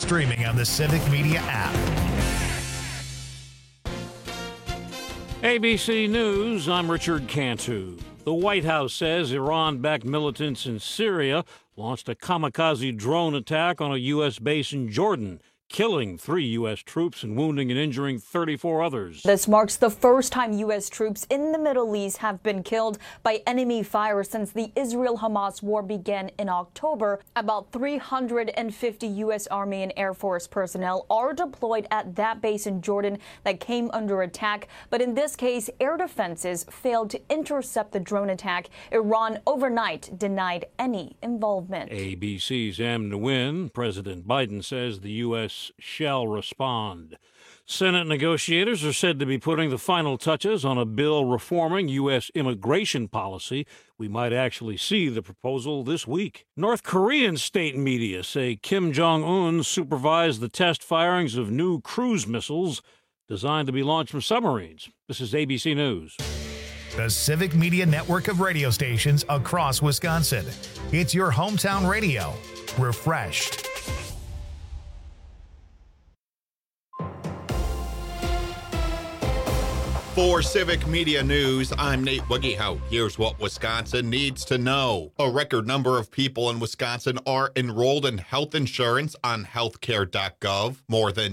streaming on the Civic Media app. ABC News, I'm Richard Cantu. The White House says Iran-backed militants in Syria launched a kamikaze drone attack on a U.S. base in Jordan, killing 3 U.S. troops and wounding and injuring 34 others. This marks the first time U.S. troops in the Middle East have been killed by enemy fire since the Israel-Hamas war began in October. About 350 U.S. Army and Air Force personnel are deployed at that base in Jordan that came under attack. But in this case, air defenses failed to intercept the drone attack. Iran overnight denied any involvement. ABC's Am Nguyen. President Biden says the U.S. shall respond. Senate negotiators are said to be putting the final touches on a bill reforming U.S. immigration policy. We might actually see the proposal this week. North Korean state media say Kim Jong-un supervised the test firings of new cruise missiles designed to be launched from submarines. This is ABC News. The Civic Media network of radio stations across Wisconsin. It's your hometown radio. Refreshed. For Civic Media News, I'm Nate Wiggyhout. Here's what Wisconsin needs to know. A record number of people in Wisconsin are enrolled in health insurance on healthcare.gov. More than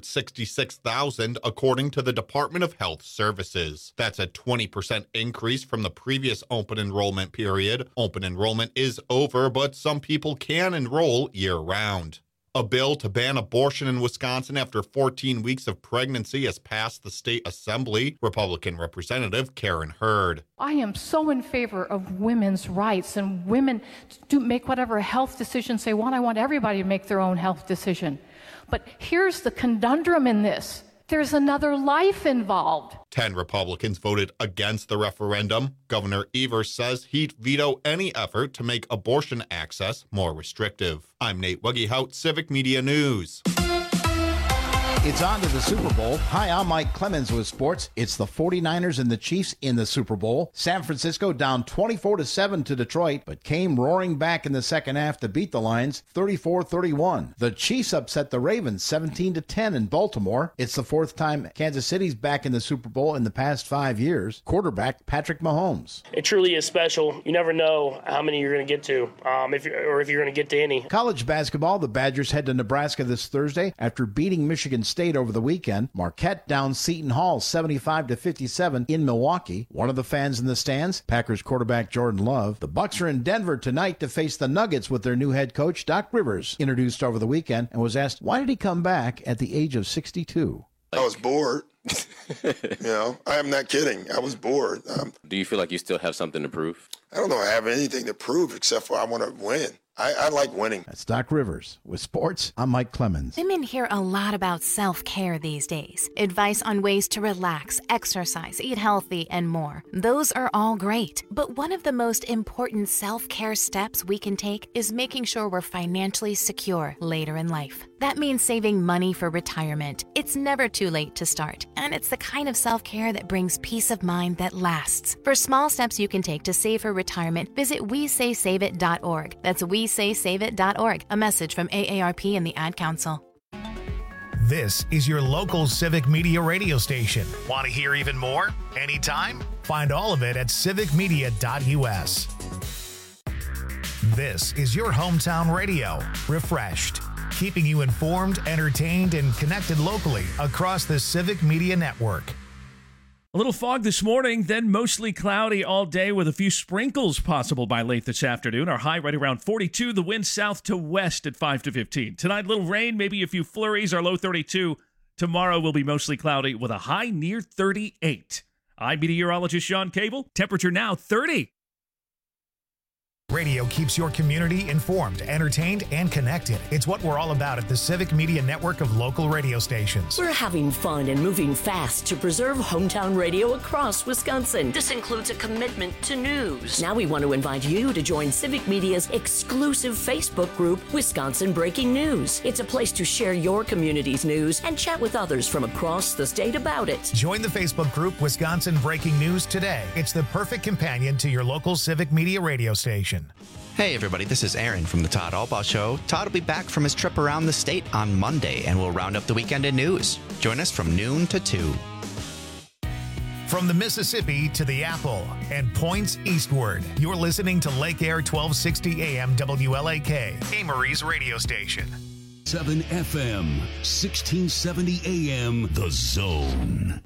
266,000 according to the Department of Health Services. That's a 20% increase from the previous open enrollment period. Open enrollment is over, but some people can enroll year-round. A bill to ban abortion in Wisconsin after 14 weeks of pregnancy has passed the state assembly. Republican Representative Karen Hurd. I am so in favor of women's rights and women to make whatever health decisions they want. I want everybody to make their own health decision. But here's the conundrum in this. There's another life involved. 10 Republicans voted against the referendum. Governor Evers says he'd veto any effort to make abortion access more restrictive. I'm Nate Wiggyhout, Civic Media News. It's on to the Super Bowl. Hi, I'm Mike Clemens with sports. It's the 49ers and the Chiefs in the Super Bowl. San Francisco down 24-7 to Detroit, but came roaring back in the second half to beat the Lions 34-31. The Chiefs upset the Ravens 17-10 in Baltimore. It's the fourth time Kansas City's back in the Super Bowl in the past 5 years. Quarterback Patrick Mahomes. It truly is special. You never know how many you're going to get to, if you're going to get to any. College basketball, the Badgers head to Nebraska this Thursday after beating Michigan State over the weekend. Marquette down Seton Hall 75-57 in Milwaukee. One of the fans in the stands, Packers quarterback Jordan Love. The Bucs are in Denver tonight to face the Nuggets with their new head coach Doc Rivers, introduced over the weekend and was asked why did he come back at the age of 62. I was bored. I'm not kidding. I was bored. Do you feel like you still have something to prove? I don't know I have anything to prove except for I want to win. I like winning. That's Doc Rivers. With sports, I'm Mike Clemens. Women hear a lot about self-care these days. Advice on ways to relax, exercise, eat healthy, and more. Those are all great. But one of the most important self-care steps we can take is making sure we're financially secure later in life. That means saving money for retirement. It's never too late to start. And it's the kind of self-care that brings peace of mind that lasts. For small steps you can take to save for retirement, visit WeSaySaveIt.org. That's WeSaySaveIt.org. A message from AARP and the Ad Council. This is your local Civic Media radio station. Want to hear even more? Anytime? Find all of it at civicmedia.us. This is your hometown radio. Refreshed. Keeping you informed, entertained, and connected locally across the Civic Media Network. A little fog this morning, then mostly cloudy all day with a few sprinkles possible by late this afternoon. Our high right around 42, the wind south to west at 5 to 15. Tonight, little rain, maybe a few flurries, our low 32. Tomorrow will be mostly cloudy with a high near 38. I'm meteorologist Sean Cable. Temperature now 30. Radio keeps your community informed, entertained, and connected. It's what we're all about at the Civic Media network of local radio stations. We're having fun and moving fast to preserve hometown radio across Wisconsin. This includes a commitment to news. Now we want to invite you to join Civic Media's exclusive Facebook group, Wisconsin Breaking News. It's a place to share your community's news and chat with others from across the state about it. Join the Facebook group, Wisconsin Breaking News today. It's the perfect companion to your local Civic Media radio station. Station. Hey everybody, this is Aaron from the Todd Albaugh Show. Todd will be back from his trip around the state on Monday, and we'll round up the weekend in news. Join us from noon to 2. From the Mississippi to the Apple and points eastward, you're listening to Lake Air 1260 AM WLAK, Amory's radio station. 7 FM, 1670 AM, The Zone.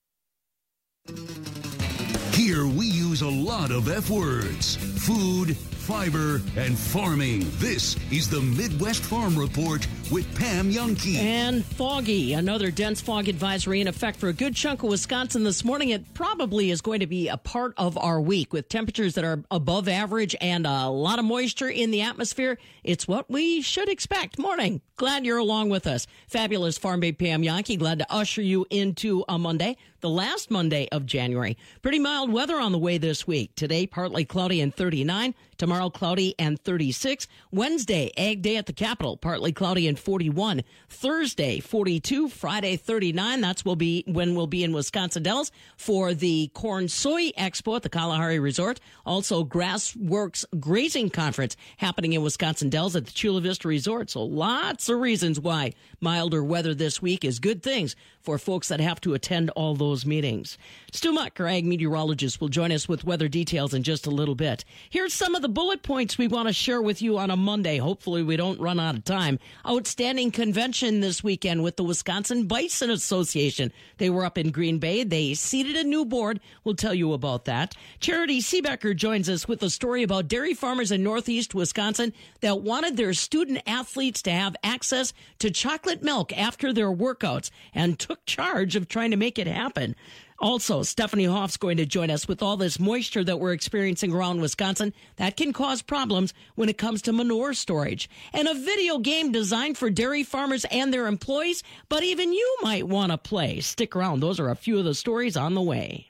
Here we use a lot of F words: food, fiber, and farming. This is the Midwest Farm Report with Pam Youngke. And foggy. Another dense fog advisory in effect for a good chunk of Wisconsin this morning. It probably is going to be a part of our week with temperatures that are above average and a lot of moisture in the atmosphere. It's what we should expect. Morning. Glad you're along with us. Fabulous Farm Babe Pam Youngke. Glad to usher you into a Monday, the last Monday of January. Pretty mild weather on the way this week. Today, partly cloudy and 39. Tomorrow, cloudy and 36. Wednesday, Ag Day at the Capitol, partly cloudy and 41. Thursday, 42. Friday, 39. That's when we'll be in Wisconsin Dells for the Corn Soy Expo at the Kalahari Resort. Also, Grassworks Grazing Conference happening in Wisconsin Dells at the Chula Vista Resort. So lots of reasons why milder weather this week is good things for folks that have to attend all those meetings. Stu Muck, our ag meteorologist, will join us with weather details in just a little bit. Here's some of the bullet points we want to share with you on a Monday. Hopefully we don't run out of time. Outstanding convention this weekend with the Wisconsin Bison Association. They were up in Green Bay. They seated a new board. We'll tell you about that. Charity Seebecker joins us with a story about dairy farmers in Northeast Wisconsin that wanted their student athletes to have access to chocolate milk after their workouts and took charge of trying to make it happen. Also, Stephanie Hoff's going to join us with all this moisture that we're experiencing around Wisconsin. That can cause problems when it comes to manure storage. And a video game designed for dairy farmers and their employees, but even you might want to play. Stick around. Those are a few of the stories on the way.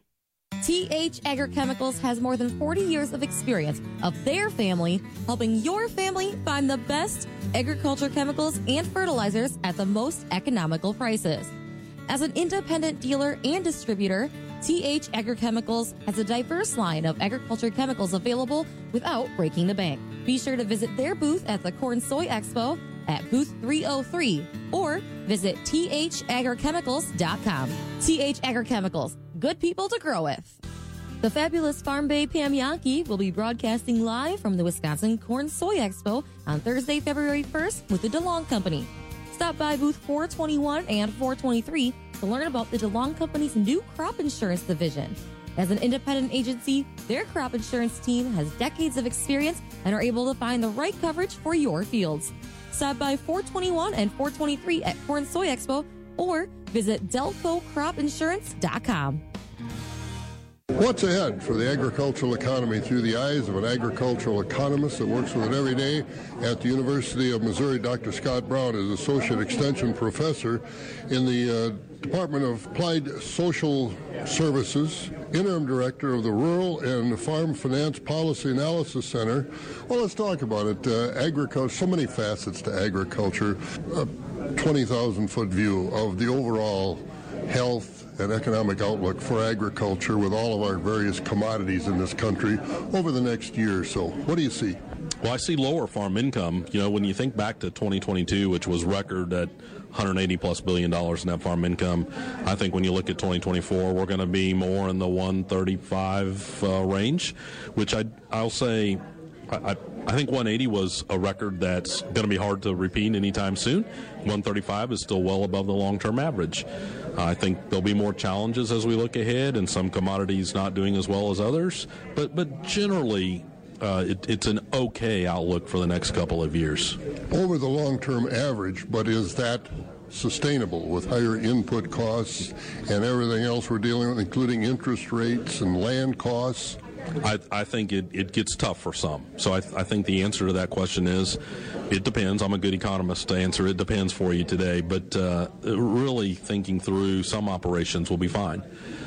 TH Agrochemicals has more than 40 years of experience of their family helping your family find the best agriculture chemicals and fertilizers at the most economical prices. As an independent dealer and distributor, TH Agrochemicals has a diverse line of agriculture chemicals available without breaking the bank. Be sure to visit their booth at the Corn Soy Expo at booth 303 or visit thagrochemicals.com. TH Agrochemicals, good people to grow with. The fabulous Farm Babe Pam Youngke will be broadcasting live from the Wisconsin Corn Soy Expo on Thursday, February 1st with the DeLong Company. Stop by booth 421 and 423 to learn about the DeLong Company's new crop insurance division. As an independent agency, their crop insurance team has decades of experience and are able to find the right coverage for your fields. Stop by 421 and 423 at Corn Soy Expo or visit delcocropinsurance.com. What's ahead for the agricultural economy through the eyes of an agricultural economist that works with it every day at the University of Missouri? Dr. Scott Brown is Associate Extension Professor in the Department of Applied Social Services, Interim Director of the Rural and Farm Finance Policy Analysis Center. Well, let's talk about it. Agriculture, so many facets to agriculture. A 20,000-foot view of the overall health and economic outlook for agriculture with all of our various commodities in this country over the next year or so. What do you see? Well, I see lower farm income. You know, when you think back to 2022, which was record at $180+ billion in net farm income, I think when you look at 2024, we're going to be more in the 135 range, which I'll say I think 180 was a record that's going to be hard to repeat anytime soon. 135 is still well above the long-term average. I think there'll be more challenges as we look ahead, and some commodities not doing as well as others. But generally, it's an okay outlook for the next couple of years. Over the long-term average, but is that sustainable with higher input costs and everything else we're dealing with, including interest rates and land costs? I think it gets tough for some. So I think the answer to that question is it depends. I'm a good economist to answer it depends for you today. But really thinking through some operations will be fine.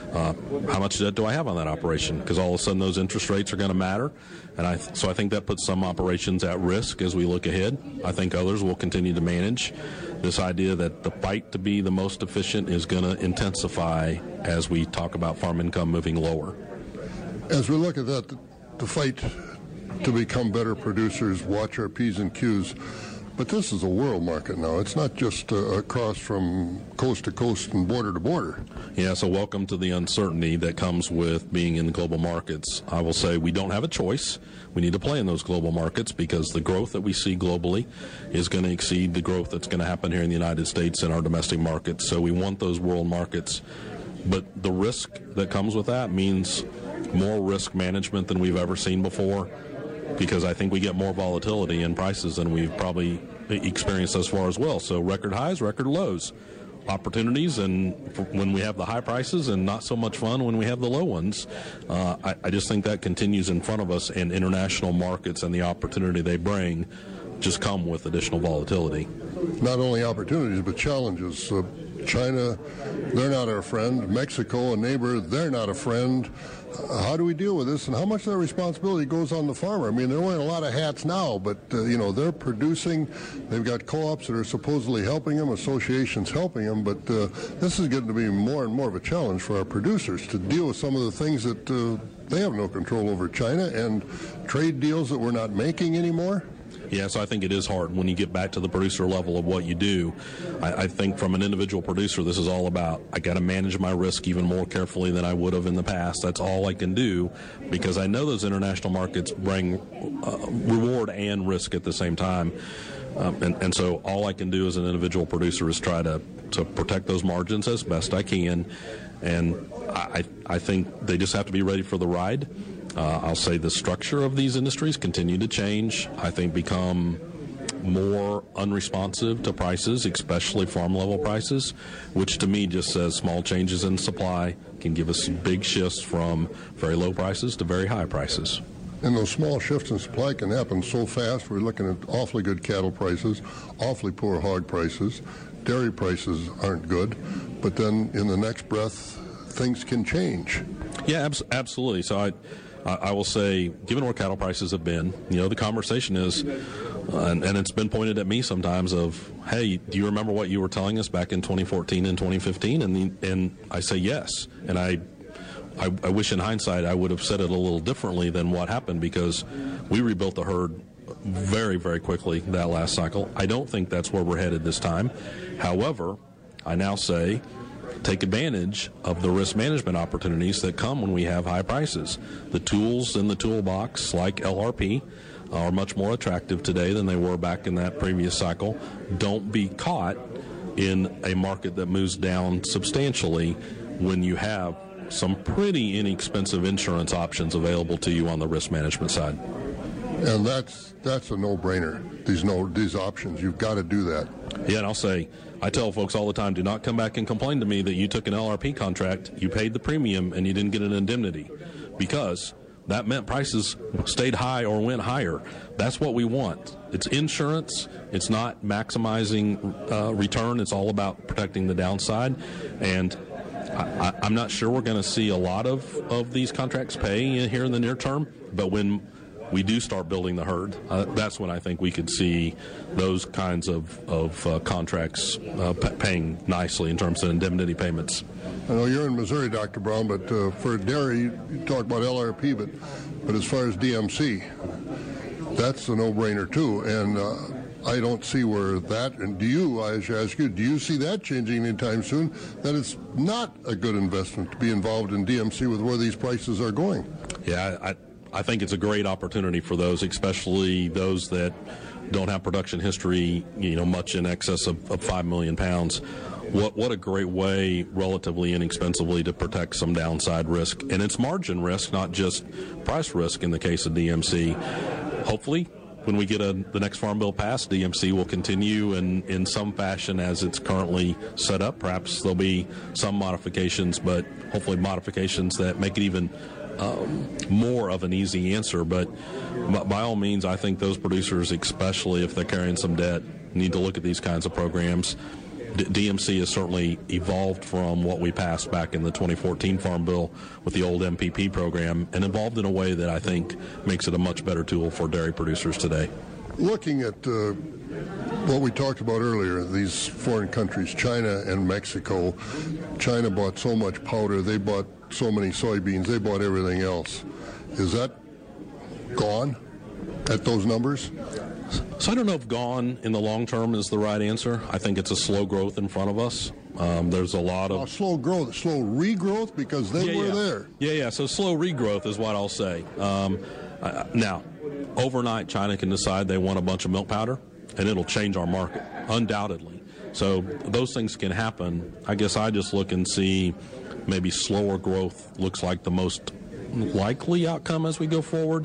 How much debt do I have on that operation? Because all of a sudden those interest rates are going to matter. And so I think that puts some operations at risk as we look ahead. I think others will continue to manage. This idea that the fight to be the most efficient is going to intensify as we talk about farm income moving lower. As we look at that, the fight to become better producers, watch our P's and Q's. But this is a world market now. It's not just across from coast to coast and border to border. Yeah, so welcome to the uncertainty that comes with being in the global markets. I will say we don't have a choice. We need to play in those global markets because the growth that we see globally is going to exceed the growth that's going to happen here in the United States in our domestic markets. So we want those world markets. But the risk that comes with that means more risk management than we've ever seen before, because I think we get more volatility in prices than we've probably experienced thus far as well. So record highs, record lows, opportunities, and when we have the high prices, and not so much fun when we have the low ones. I just think that continues in front of us, and international markets and the opportunity they bring just come with additional volatility. Not only opportunities, but challenges. China, they're not our friend. Mexico, a neighbor, they're not a friend. How do we deal with this, and how much of that responsibility goes on the farmer? I mean, they're wearing a lot of hats now, but, they're producing. They've got co-ops that are supposedly helping them, associations helping them, but this is getting to be more and more of a challenge for our producers to deal with some of the things that they have no control over, China, and trade deals that we're not making anymore. Yeah, so I think it is hard when you get back to the producer level of what you do. I think from an individual producer, this is all about, I got to manage my risk even more carefully than I would have in the past. That's all I can do, because I know those international markets bring reward and risk at the same time. And so all I can do as an individual producer is try to protect those margins as best I can. And I think they just have to be ready for the ride. I'll say the structure of these industries continue to change. I think become more unresponsive to prices, especially farm-level prices, which to me just says small changes in supply can give us big shifts from very low prices to very high prices. And those small shifts in supply can happen so fast. We're looking at awfully good cattle prices, awfully poor hog prices. Dairy prices aren't good. But then in the next breath, things can change. Yeah, absolutely. So I will say, given where cattle prices have been, the conversation is, and it's been pointed at me sometimes of, hey, do you remember what you were telling us back in 2014 and 2015? And I say yes. And I wish in hindsight I would have said it a little differently than what happened, because we rebuilt the herd very, very quickly that last cycle. I don't think that's where we're headed this time. However, I now say, take advantage of the risk management opportunities that come when we have high prices. The tools in the toolbox, like LRP, are much more attractive today than they were back in that previous cycle. Don't be caught in a market that moves down substantially when you have some pretty inexpensive insurance options available to you on the risk management side. And that's a no-brainer, these options. You've got to do that. Yeah, and I'll say, I tell folks all the time, do not come back and complain to me that you took an LRP contract, you paid the premium, and you didn't get an indemnity, because that meant prices stayed high or went higher. That's what we want. It's insurance. It's not maximizing return. It's all about protecting the downside. And I'm not sure we're going to see a lot of these contracts pay here in the near term, but when we do start building the herd, that's when I think we could see those kinds of contracts paying nicely in terms of indemnity payments. I know you're in Missouri, Dr. Brown, but for dairy, you talk about LRP, but as far as DMC, that's a no-brainer too. And I don't see where that, and I should ask you, do you see that changing anytime soon, that it's not a good investment to be involved in DMC with where these prices are going? Yeah, I think it's a great opportunity for those, especially those that don't have production history, much in excess of 5 million pounds. What a great way, relatively inexpensively, to protect some downside risk. And it's margin risk, not just price risk in the case of DMC. Hopefully, when we get the next Farm Bill passed, DMC will continue in some fashion as it's currently set up. Perhaps there'll be some modifications, but hopefully modifications that make it even more of an easy answer. But by all means, I think those producers, especially if they're carrying some debt, need to look at these kinds of programs. DMC has certainly evolved from what we passed back in the 2014 Farm Bill with the old MPP program, and evolved in a way that I think makes it a much better tool for dairy producers today. Looking at what we talked about earlier, these foreign countries, China and Mexico. China bought so much powder, they bought so many soybeans, they bought everything else. Is that gone? at those numbers? So I don't know if gone in the long term is the right answer. I think it's a slow growth in front of us. There's a lot of slow growth, slow regrowth, because they were there. Yeah. So slow regrowth is what I'll say. Now, overnight, China can decide they want a bunch of milk powder, and it'll change our market, undoubtedly. So those things can happen. I guess I just look and see maybe slower growth looks like the most likely outcome as we go forward.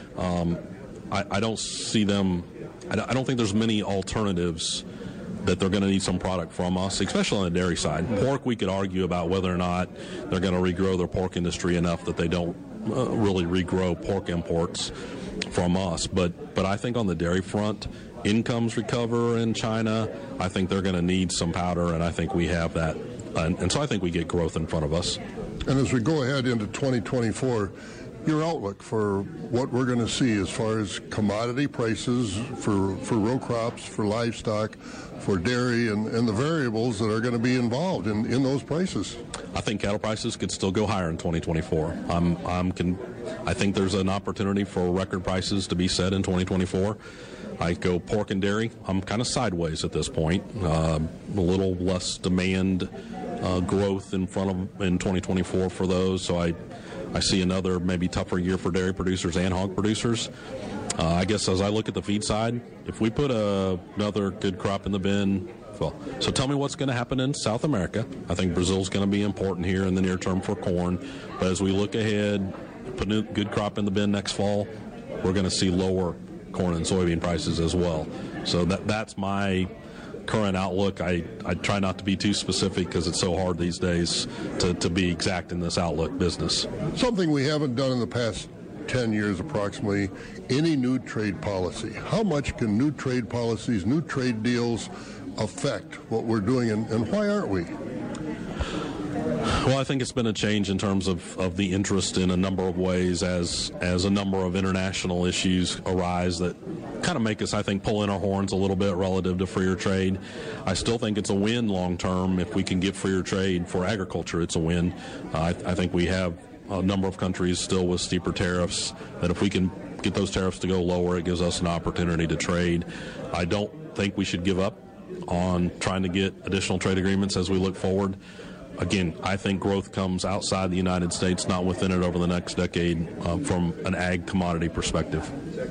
I don't see them. I don't think there's many alternatives that they're going to need some product from us, especially on the dairy side. Pork, we could argue about whether or not they're going to regrow their pork industry enough that they don't really regrow pork imports from us. But I think on the dairy front, incomes recover in China. I think they're going to need some powder, and I think we have that. And so I think we get growth in front of us. And as we go ahead into 2024, your outlook for what we're going to see as far as commodity prices for row crops, for livestock, for dairy, and the variables that are going to be involved in those prices. I think cattle prices could still go higher in 2024. I think there's an opportunity for record prices to be set in 2024. I go pork and dairy. I'm kind of sideways at this point. A little less demand growth in 2024 for those. So I see another maybe tougher year for dairy producers and hog producers. I guess as I look at the feed side, if we put another good crop in the bin, well, so tell me what's going to happen in South America. I think Brazil's going to be important here in the near term for corn. But as we look ahead, put a good crop in the bin next fall, we're going to see lower corn and soybean prices as well. So that's my current outlook. I try not to be too specific because it's so hard these days to be exact in this outlook business. Something we haven't done in the past 10 years approximately, any new trade policy. How much can new trade policies, new trade deals affect what we're doing, and why aren't we? Well, I think it's been a change in terms of the interest in a number of ways as a number of international issues arise that kind of make us, I think, pull in our horns a little bit relative to freer trade. I still think it's a win long term if we can get freer trade for agriculture. It's a win. I think we have a number of countries still with steeper tariffs that if we can get those tariffs to go lower, it gives us an opportunity to trade. I don't think we should give up on trying to get additional trade agreements as we look forward. Again, I think growth comes outside the United States, not within it over the next decade from an ag commodity perspective.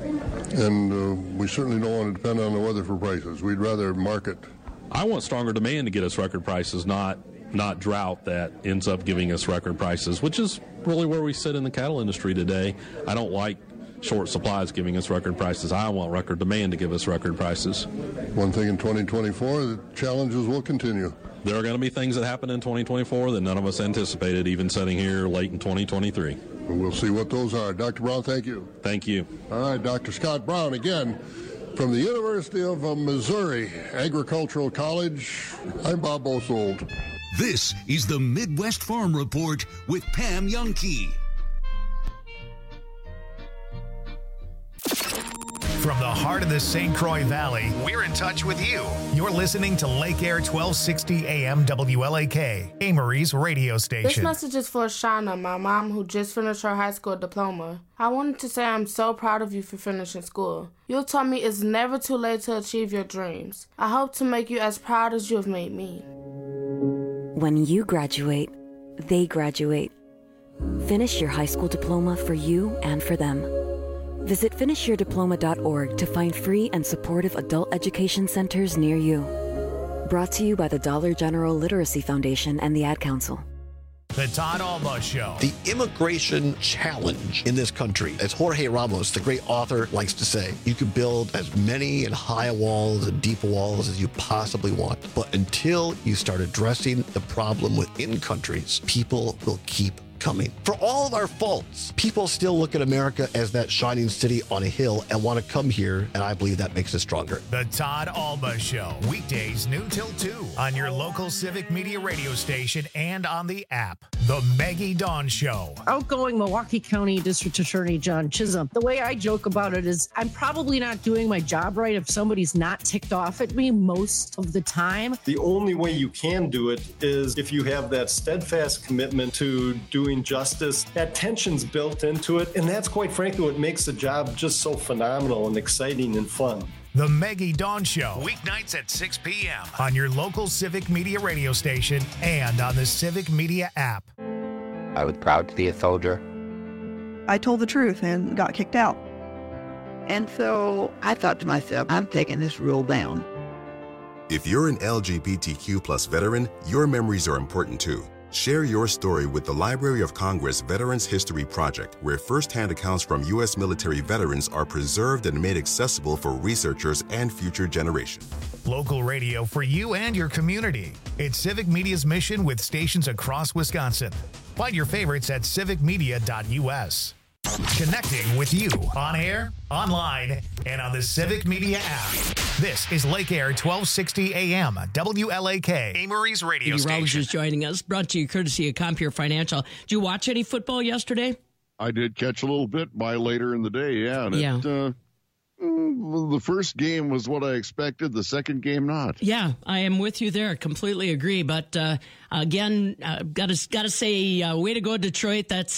And we certainly don't want to depend on the weather for prices. We'd rather market. I want stronger demand to get us record prices, not drought that ends up giving us record prices, which is really where we sit in the cattle industry today. I don't like short supplies giving us record prices. I want record demand to give us record prices. One thing in 2024, the challenges will continue. There are going to be things that happen in 2024 that none of us anticipated, even sitting here late in 2023. We'll see what those are. Dr. Brown, thank you. Thank you. All right, Dr. Scott Brown, again, from the University of Missouri Agricultural College. I'm Bob Bosold. This is the Midwest Farm Report with Pam Jahnke. From the heart of the St. Croix Valley, we're in touch with you. You're listening to Lake Air 1260 AM WLAK, Amory's radio station. This message is for Shauna, my mom, who just finished her high school diploma. I wanted to say I'm so proud of you for finishing school. You told me it's never too late to achieve your dreams. I hope to make you as proud as you have made me. When you graduate, they graduate. Finish your high school diploma for you and for them. Visit finishyourdiploma.org to find free and supportive adult education centers near you. Brought to you by the Dollar General Literacy Foundation and the Ad Council. The Todd Alba Show. The immigration challenge in this country, as Jorge Ramos, the great author, likes to say, you can build as many and high walls and deep walls as you possibly want. But until you start addressing the problem within countries, people will keep coming. For all of our faults, people still look at America as that shining city on a hill and want to come here, and I believe that makes us stronger. The Todd Alba Show, weekdays noon till 2 on your local Civic Media radio station and on the app. The Maggie Dawn Show. Outgoing Milwaukee County District Attorney John Chisholm. The way I joke about it is I'm probably not doing my job right if somebody's not ticked off at me most of the time. The only way you can do it is if you have that steadfast commitment to doing justice. That tension's built into it, and that's quite frankly what makes the job just so phenomenal and exciting and fun. The Maggie Dawn Show, weeknights at 6 p.m. on your local Civic Media radio station and on the Civic Media app. I was proud to be a soldier. I told the truth and got kicked out. And so I thought to myself, I'm taking this rule down. If you're an LGBTQ plus veteran, your memories are important too. Share your story with the Library of Congress Veterans History Project, where first-hand accounts from U.S. military veterans are preserved and made accessible for researchers and future generations. Local radio for you and your community. It's Civic Media's mission with stations across Wisconsin. Find your favorites at civicmedia.us. Connecting with you on air, online, and on the Civic Media app. This is Lake Air 1260 AM, WLAK, Amory's radio station. Rogers is joining us, brought to you courtesy of Compeer Financial. Did you watch any football yesterday? I did catch a little bit by later in the day, yeah. And the first game was what I expected. The second game, not. Yeah, I am with you there. Completely agree. But again, gotta say, way to go, Detroit. That's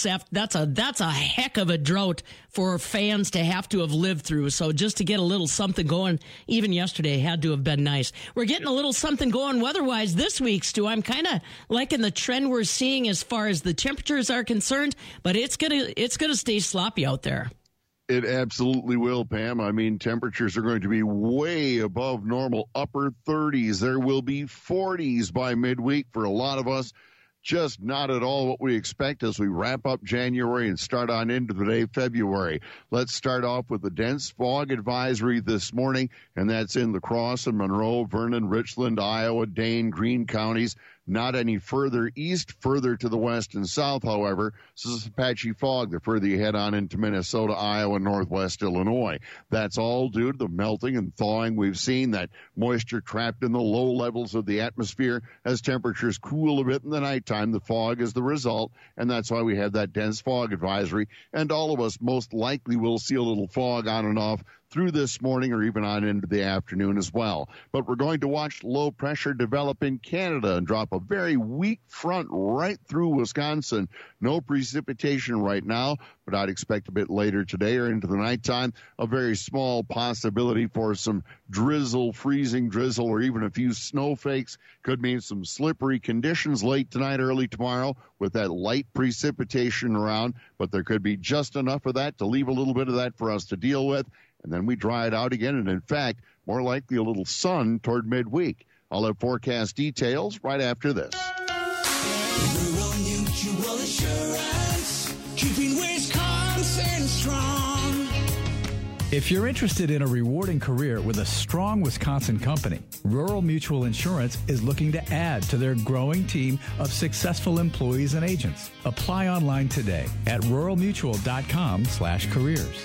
a heck of a drought for fans to have to have lived through. So just to get a little something going, even yesterday, had to have been nice. We're getting a little something going weather-wise this week, Stu. I'm kind of liking the trend we're seeing as far as the temperatures are concerned. But it's gonna stay sloppy out there. It absolutely will, Pam. I mean, temperatures are going to be way above normal, upper 30s. There will be 40s by midweek for a lot of us. Just not at all what we expect as we wrap up January and start on into the day February. Let's start off with the dense fog advisory this morning, and that's in La Crosse and Monroe, Vernon, Richland, Iowa, Dane, Greene counties. Not any further east, further to the west and south, however. This is patchy fog the further you head on into Minnesota, Iowa, northwest Illinois. That's all due to the melting and thawing we've seen, that moisture trapped in the low levels of the atmosphere. As temperatures cool a bit in the nighttime, the fog is the result, and that's why we have that dense fog advisory. And all of us most likely will see a little fog on and off through this morning or even on into the afternoon as well. But we're going to watch low pressure develop in Canada and drop a very weak front right through Wisconsin. No precipitation right now, but I'd expect a bit later today or into the nighttime a very small possibility for some drizzle, freezing drizzle, or even a few snowflakes. Could mean some slippery conditions late tonight, early tomorrow with that light precipitation around, but there could be just enough of that to leave a little bit of that for us to deal with. And then we dry it out again, and in fact, more likely a little sun toward midweek. I'll have forecast details right after this. Rural Mutual Insurance, keeping Wisconsin strong. If you're interested in a rewarding career with a strong Wisconsin company, Rural Mutual Insurance is looking to add to their growing team of successful employees and agents. Apply online today at ruralmutual.com/careers.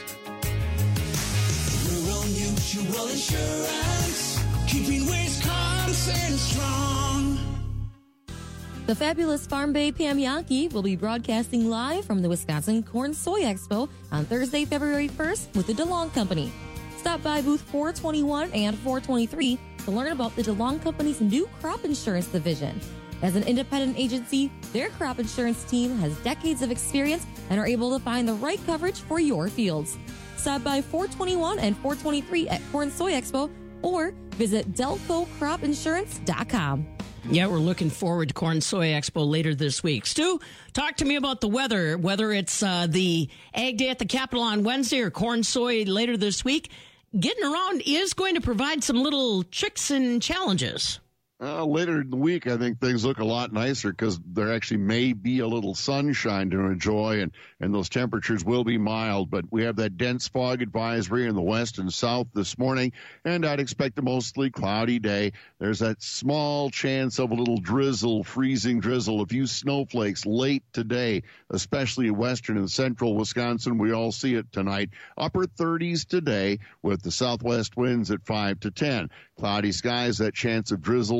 Mutual Insurance, keeping Wisconsin strong. The fabulous Farm Bay Pam Yankee will be broadcasting live from the Wisconsin Corn Soy Expo on Thursday, February 1st with the DeLong Company. Stop by booth 421 and 423 to learn about the DeLong Company's new crop insurance division. As an independent agency, their crop insurance team has decades of experience and are able to find the right coverage for your fields. Stop by 421 and 423 at Corn Soy Expo or visit delcocropinsurance.com. Yeah, we're looking forward to Corn Soy Expo later this week. Stu, talk to me about the weather, whether it's the Ag Day at the Capitol on Wednesday or Corn Soy later this week. Getting around is going to provide some little tricks and challenges. Later in the week, I think things look a lot nicer because there actually may be a little sunshine to enjoy, and those temperatures will be mild. But we have that dense fog advisory in the west and south this morning, and I'd expect a mostly cloudy day. There's that small chance of a little drizzle, freezing drizzle, a few snowflakes late today, especially in western and central Wisconsin. We all see it tonight. Upper 30s today with the southwest winds at 5 to 10. Cloudy skies, that chance of drizzle,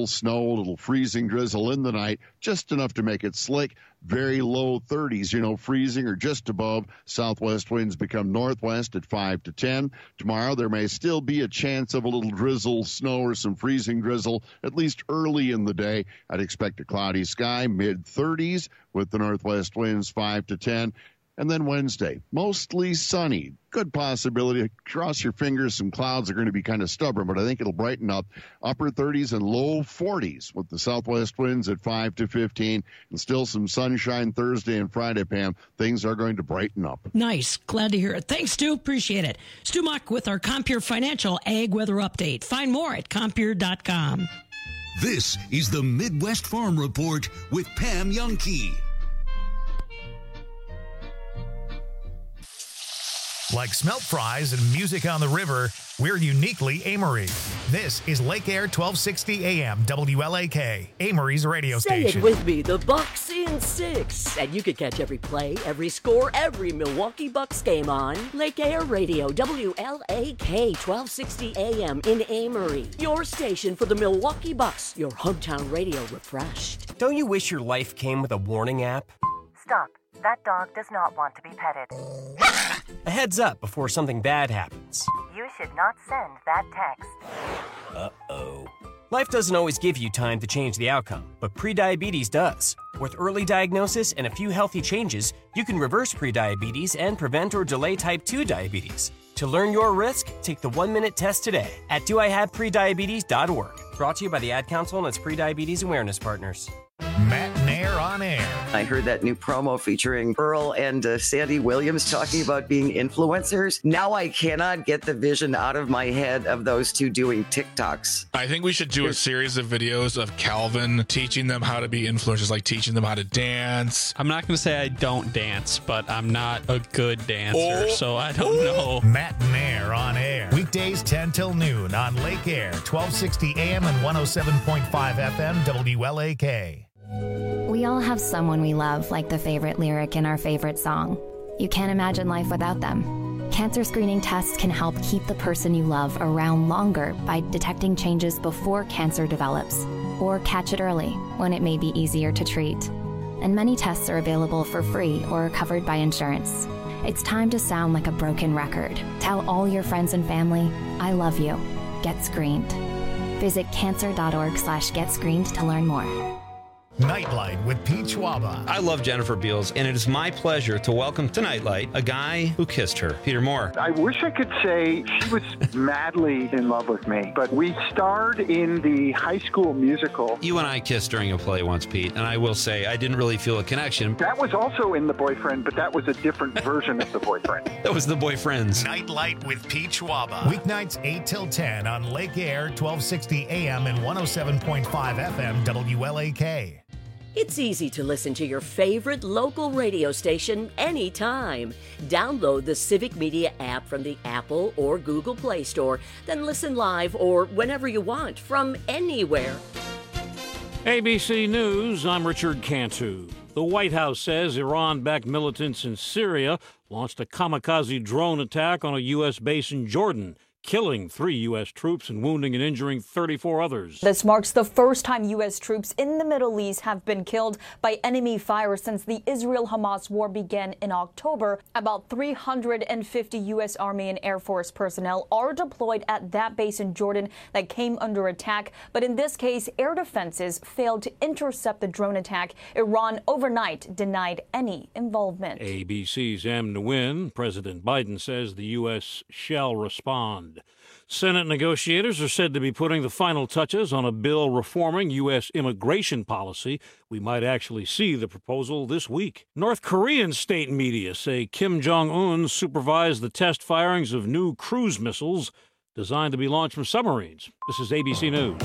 snow, a little freezing drizzle in the night, just enough to make it slick. Very low 30s, freezing or just above. Southwest winds become northwest at 5 to 10. Tomorrow, there may still be a chance of a little drizzle, snow, or some freezing drizzle, at least early in the day. I'd expect a cloudy sky, mid-30s, with the northwest winds 5 to 10. And then Wednesday, mostly sunny. Good possibility. Cross your fingers. Some clouds are going to be kind of stubborn, but I think it'll brighten up. Upper 30s and low 40s with the southwest winds at 5 to 15. And still some sunshine Thursday and Friday, Pam. Things are going to brighten up. Nice. Glad to hear it. Thanks, Stu. Appreciate it. Stu Muck with our Compeer Financial Ag Weather Update. Find more at Compeer.com. This is the Midwest Farm Report with Pam Youngkey. Like smelt fries and music on the river, we're uniquely Amory. This is Lake Air 1260 AM WLAK, Amory's radio station. Say it with me, the Bucks in 6. And you can catch every play, every score, every Milwaukee Bucks game on Lake Air Radio WLAK 1260 AM in Amory. Your station for the Milwaukee Bucks, your hometown radio refreshed. Don't you wish your life came with a warning app? Stop. That dog does not want to be petted. A heads up before something bad happens. You should not send that text. Uh-oh. Life doesn't always give you time to change the outcome, but prediabetes does. With early diagnosis and a few healthy changes, you can reverse prediabetes and prevent or delay type 2 diabetes. To learn your risk, take the 1-minute test today at doihaveprediabetes.org. Brought to you by the Ad Council and its prediabetes awareness partners. Matt Nair on air. I heard that new promo featuring Earl and Sandy Williams talking about being influencers. Now I cannot get the vision out of my head of those two doing TikToks. I think we should do a series of videos of Calvin teaching them how to be influencers, like teaching them how to dance. I'm not going to say I don't dance, but I'm not a good dancer, so I don't know. Matt Nair on air. Weekdays 10 till noon on Lake Air, 1260 AM and 107.5 FM WLAK. We all have someone we love, like the favorite lyric in our favorite song. You can't imagine life without them. Cancer screening tests can help keep the person you love around longer by detecting changes before cancer develops, or catch it early when it may be easier to treat. And many tests are available for free or covered by insurance. It's time to sound like a broken record. Tell all your friends and family, I love you. Get screened. Visit cancer.org/getscreened to learn more. Nightlight with Pete Schwaba. I love Jennifer Beals, and it is my pleasure to welcome to Nightlight a guy who kissed her, Peter Moore. I wish I could say she was madly in love with me, but we starred in the High School Musical. You and I kissed during a play once, Pete, and I will say I didn't really feel a connection. That was also in The Boyfriend, but that was a different version of The Boyfriend. That was The Boyfriends. Nightlight with Pete Schwaba. Weeknights 8 till 10 on Lake Air, 1260 AM and 107.5 FM WLAK. It's easy to listen to your favorite local radio station anytime. Download the Civic Media app from the Apple or Google Play Store, then listen live or whenever you want from anywhere. ABC News, I'm Richard Cantu. The White House says Iran-backed militants in Syria launched a kamikaze drone attack on a U.S. base in Jordan, killing 3 U.S. troops and wounding and injuring 34 others. This marks the first time U.S. troops in the Middle East have been killed by enemy fire since the Israel-Hamas war began in October. About 350 U.S. Army and Air Force personnel are deployed at that base in Jordan that came under attack. But in this case, air defenses failed to intercept the drone attack. Iran overnight denied any involvement. ABC's M. Nguyen, President Biden says the U.S. shall respond. Senate negotiators are said to be putting the final touches on a bill reforming U.S. immigration policy. We might actually see the proposal this week. North Korean state media say Kim Jong-un supervised the test firings of new cruise missiles designed to be launched from submarines. This is ABC News.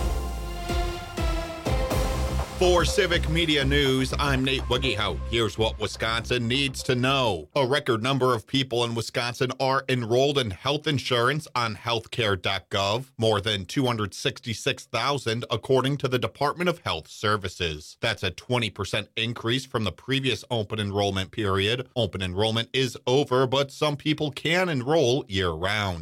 For Civic Media News, I'm Nate Wiggyhout. Here's what Wisconsin needs to know. A record number of people in Wisconsin are enrolled in health insurance on healthcare.gov. More than 266,000 according to the Department of Health Services. That's a 20% increase from the previous open enrollment period. Open enrollment is over, but some people can enroll year-round.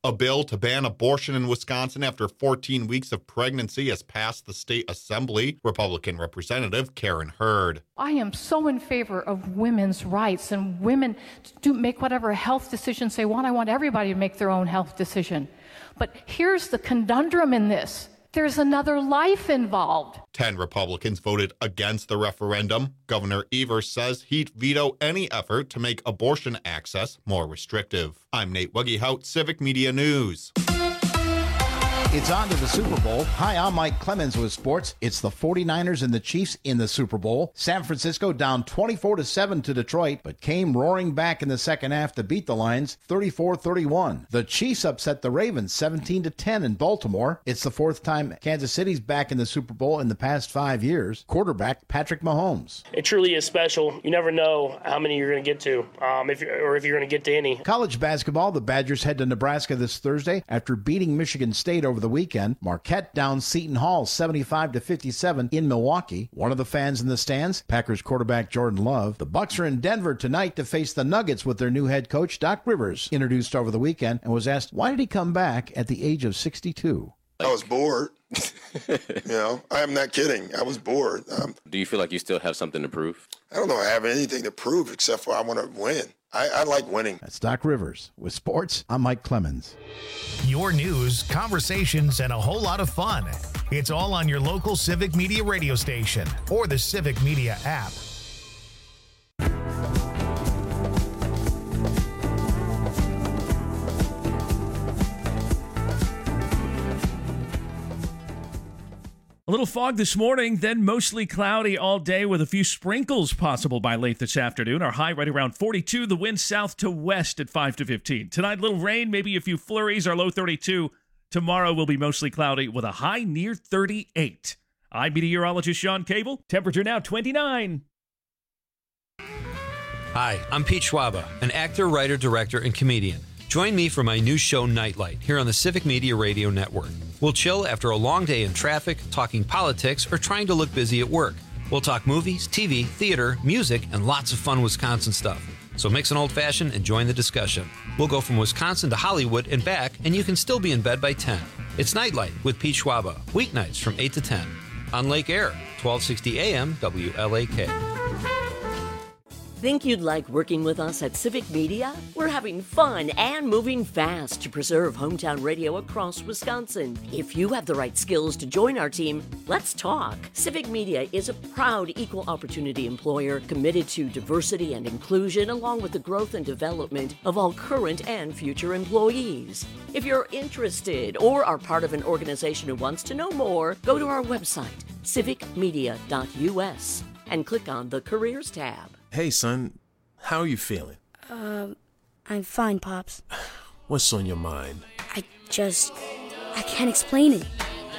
A bill to ban abortion in Wisconsin after 14 weeks of pregnancy has passed the state assembly. Republican Representative Karen Hurd. I am so in favor of women's rights and women to make whatever health decisions they want. I want everybody to make their own health decision. But here's the conundrum in this. There's another life involved. 10 Republicans voted against the referendum. Governor Evers says he'd veto any effort to make abortion access more restrictive. I'm Nate Wuggehout, Civic Media News. It's on to the Super Bowl. Hi, I'm Mike Clemens with sports. It's the 49ers and the Chiefs in the Super Bowl. San Francisco down 24-7 to Detroit, but came roaring back in the second half to beat the Lions 34-31. The Chiefs upset the Ravens 17-10 in Baltimore. It's the fourth time Kansas City's back in the Super Bowl in the past 5 years. Quarterback Patrick Mahomes. It truly is special. You never know how many you're going to get to, if you're going to get to any. College basketball, the Badgers head to Nebraska this Thursday after beating Michigan State over the weekend. Marquette down Seton Hall 75-57 in Milwaukee. One of the fans in the stands, Packers quarterback Jordan Love. The Bucs are in Denver tonight to face the Nuggets with their new head coach Doc Rivers, introduced over the weekend, and was asked why did he come back at the age of 62. I was bored. I'm not kidding. I was bored. Do you feel like you still have something to prove? I don't know I have anything to prove except for I want to win. I like winning. That's Doc Rivers. With sports, I'm Mike Clemens. Your news, conversations, and a whole lot of fun. It's all on your local Civic Media radio station or the Civic Media app. A little fog this morning, then mostly cloudy all day with a few sprinkles possible by late this afternoon. Our high right around 42, the wind south to west at 5 to 15. Tonight, little rain, maybe a few flurries, our low 32. Tomorrow will be mostly cloudy with a high near 38. I'm meteorologist Sean Cable. Temperature now 29. Hi, I'm Pete Schwaba, an actor, writer, director, and comedian. Join me for my new show, Nightlight, here on the Civic Media Radio Network. We'll chill after a long day in traffic, talking politics, or trying to look busy at work. We'll talk movies, TV, theater, music, and lots of fun Wisconsin stuff. So mix an old-fashioned and join the discussion. We'll go from Wisconsin to Hollywood and back, and you can still be in bed by 10. It's Nightlight with Pete Schwaba, weeknights from 8 to 10. On Lake Air, 1260 AM, WLAK. Think you'd like working with us at Civic Media? We're having fun and moving fast to preserve hometown radio across Wisconsin. If you have the right skills to join our team, let's talk. Civic Media is a proud equal opportunity employer committed to diversity and inclusion along with the growth and development of all current and future employees. If you're interested or are part of an organization who wants to know more, go to our website, civicmedia.us, and click on the Careers tab. Hey, son, how are you feeling? I'm fine, Pops. What's on your mind? I can't explain it.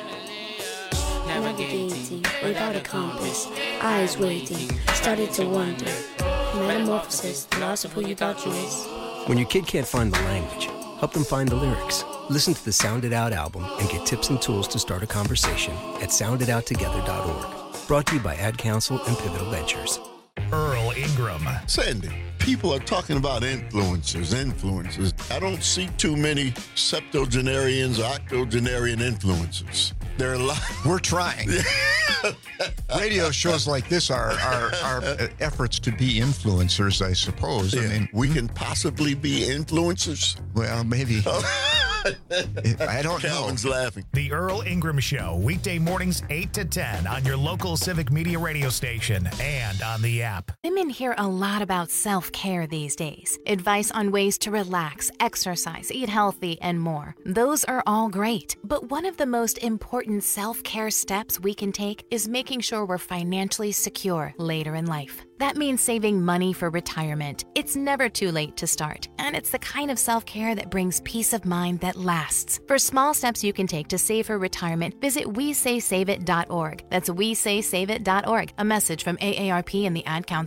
Navigating without a compass, eyes waiting, started to wonder. Metamorphosis, the loss of who you thought you was. When your kid can't find the language, help them find the lyrics. Listen to the Sound It Out album and get tips and tools to start a conversation at sounditouttogether.org. Brought to you by Ad Council and Pivotal Ventures. Earl Ingram. Sandy, people are talking about influencers. I don't see too many septuagenarians or octogenarian influencers. There are a lot. We're trying. Radio shows like this are efforts to be influencers, I suppose. Yeah. I mean, we can possibly be influencers. Well, maybe. I don't know. Calvin's laughing. The Earl Ingram Show, weekday mornings 8 to 10 on your local Civic Media radio station and on the app. Women hear a lot about self-care these days. Advice on ways to relax, exercise, eat healthy, and more. Those are all great. But one of the most important self-care steps we can take is making sure we're financially secure later in life. That means saving money for retirement. It's never too late to start, and it's the kind of self-care that brings peace of mind that lasts. For small steps you can take to save for retirement, visit WeSaySaveIt.org. That's WeSaySaveIt.org, a message from AARP and the Ad Council.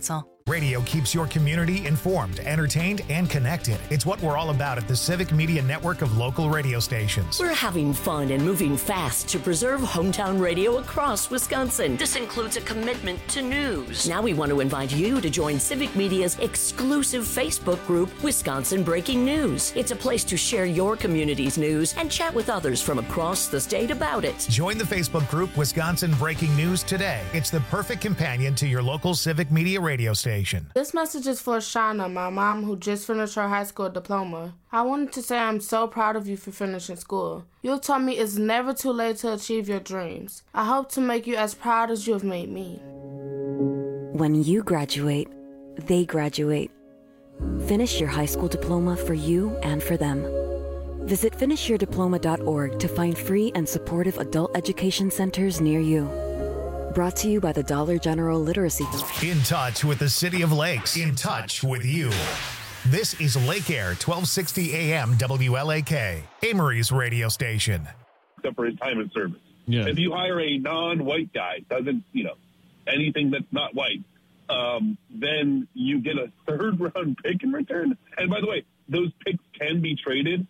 Radio keeps your community informed, entertained, and connected. It's what we're all about at the Civic Media Network of local radio stations. We're having fun and moving fast to preserve hometown radio across Wisconsin. This includes a commitment to news. Now we want to invite you to join Civic Media's exclusive Facebook group, Wisconsin Breaking News. It's a place to share your community's news and chat with others from across the state about it. Join the Facebook group Wisconsin Breaking News today. It's the perfect companion to your local Civic Media radio station. This message is for Shauna, my mom, who just finished her high school diploma. I wanted to say I'm so proud of you for finishing school. You taught me it's never too late to achieve your dreams. I hope to make you as proud as you have made me. When you graduate, they graduate. Finish your high school diploma for you and for them. Visit finishyourdiploma.org to find free and supportive adult education centers near you. Brought to you by the Dollar General Literacy Fund. In touch with the City of Lakes. In touch with you. This is Lake Air 1260 AM WLAK, Amory's radio station. Except for his time in service. Yeah. If you hire a non-white guy, doesn't, anything that's not white, then you get a third-round pick in return. And by the way, those picks can be traded.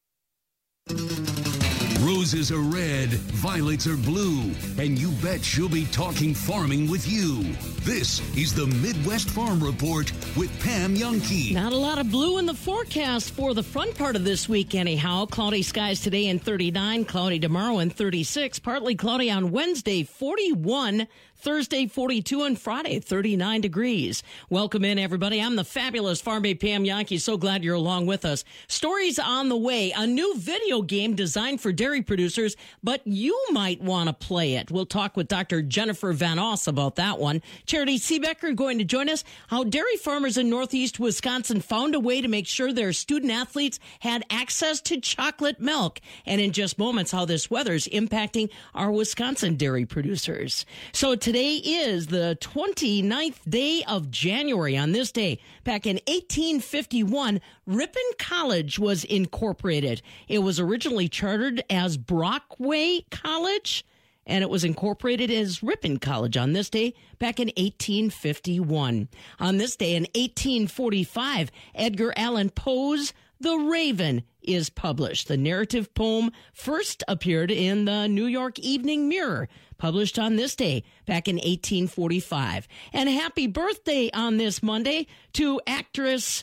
Roses are red, violets are blue, and you bet she'll be talking farming with you. This is the Midwest Farm Report with Pam Youngkey. Not a lot of blue in the forecast for the front part of this week anyhow. Cloudy skies today in 39, cloudy tomorrow in 36, partly cloudy on Wednesday, 41, Thursday, 42, and Friday, 39 degrees. Welcome in, everybody. I'm the fabulous Farm Babe Pam Youngkey. So glad you're along with us. Stories on the way. A new video game designed for dairy producers, but you might want to play it. We'll talk with Dr. Jennifer Van Oss about that one. Charity Seebecker going to join us. How dairy farmers in Northeast Wisconsin found a way to make sure their student athletes had access to chocolate milk. And in just moments, how this weather's impacting our Wisconsin dairy producers. So today is the 29th day of January. On this day, back in 1851, Ripon College was incorporated. It was originally chartered as Brockway College, and it was incorporated as Ripon College on this day back in 1851. On this day in 1845, Edgar Allan Poe's The Raven is published. The narrative poem first appeared in the New York Evening Mirror, published on this day back in 1845. And happy birthday on this Monday to actress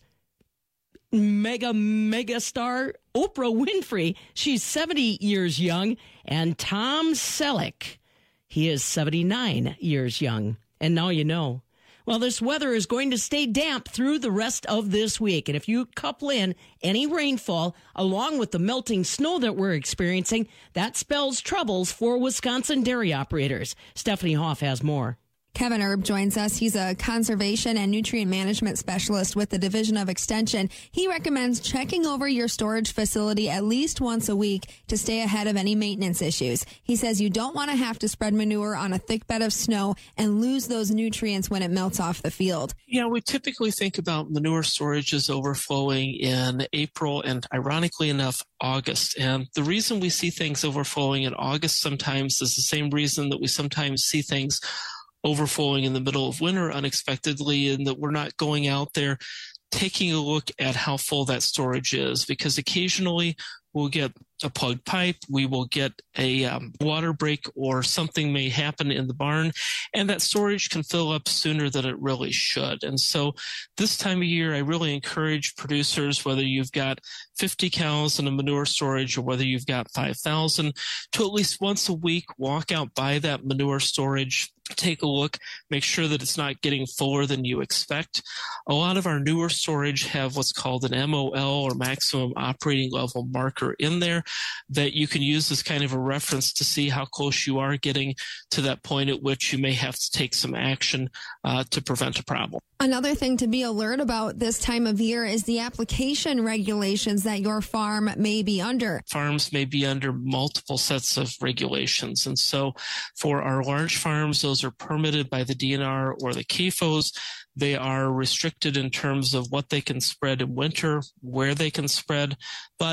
megastar Oprah Winfrey. She's 70 years young. And Tom Selleck, he is 79 years young. And now you know. Well, this weather is going to stay damp through the rest of this week. And if you couple in any rainfall along with the melting snow that we're experiencing, that spells troubles for Wisconsin dairy operators. Stephanie Hoff has more. Kevin Erb joins us. He's a conservation and nutrient management specialist with the Division of Extension. He recommends checking over your storage facility at least once a week to stay ahead of any maintenance issues. He says you don't want to have to spread manure on a thick bed of snow and lose those nutrients when it melts off the field. Yeah, we typically think about manure storage as overflowing in April and, ironically enough, August. And the reason we see things overflowing in August sometimes is the same reason that we sometimes see things overflowing in the middle of winter unexpectedly, and that we're not going out there taking a look at how full that storage is, because occasionally we'll get a plugged pipe, we will get a water break, or something may happen in the barn, and that storage can fill up sooner than it really should. And so this time of year, I really encourage producers, whether you've got 50 cows in a manure storage or whether you've got 5,000, to at least once a week walk out by that manure storage, take a look, make sure that it's not getting fuller than you expect. A lot of our newer storage have what's called an MOL, or maximum operating level marker, in there that you can use as kind of a reference to see how close you are getting to that point at which you may have to take some action to prevent a problem. Another thing to be alert about this time of year is the application regulations that your farm may be under. Farms may be under multiple sets of regulations. And so for our large farms, those are permitted by the DNR or the CAFOs. They are restricted in terms of what they can spread in winter, where they can spread, but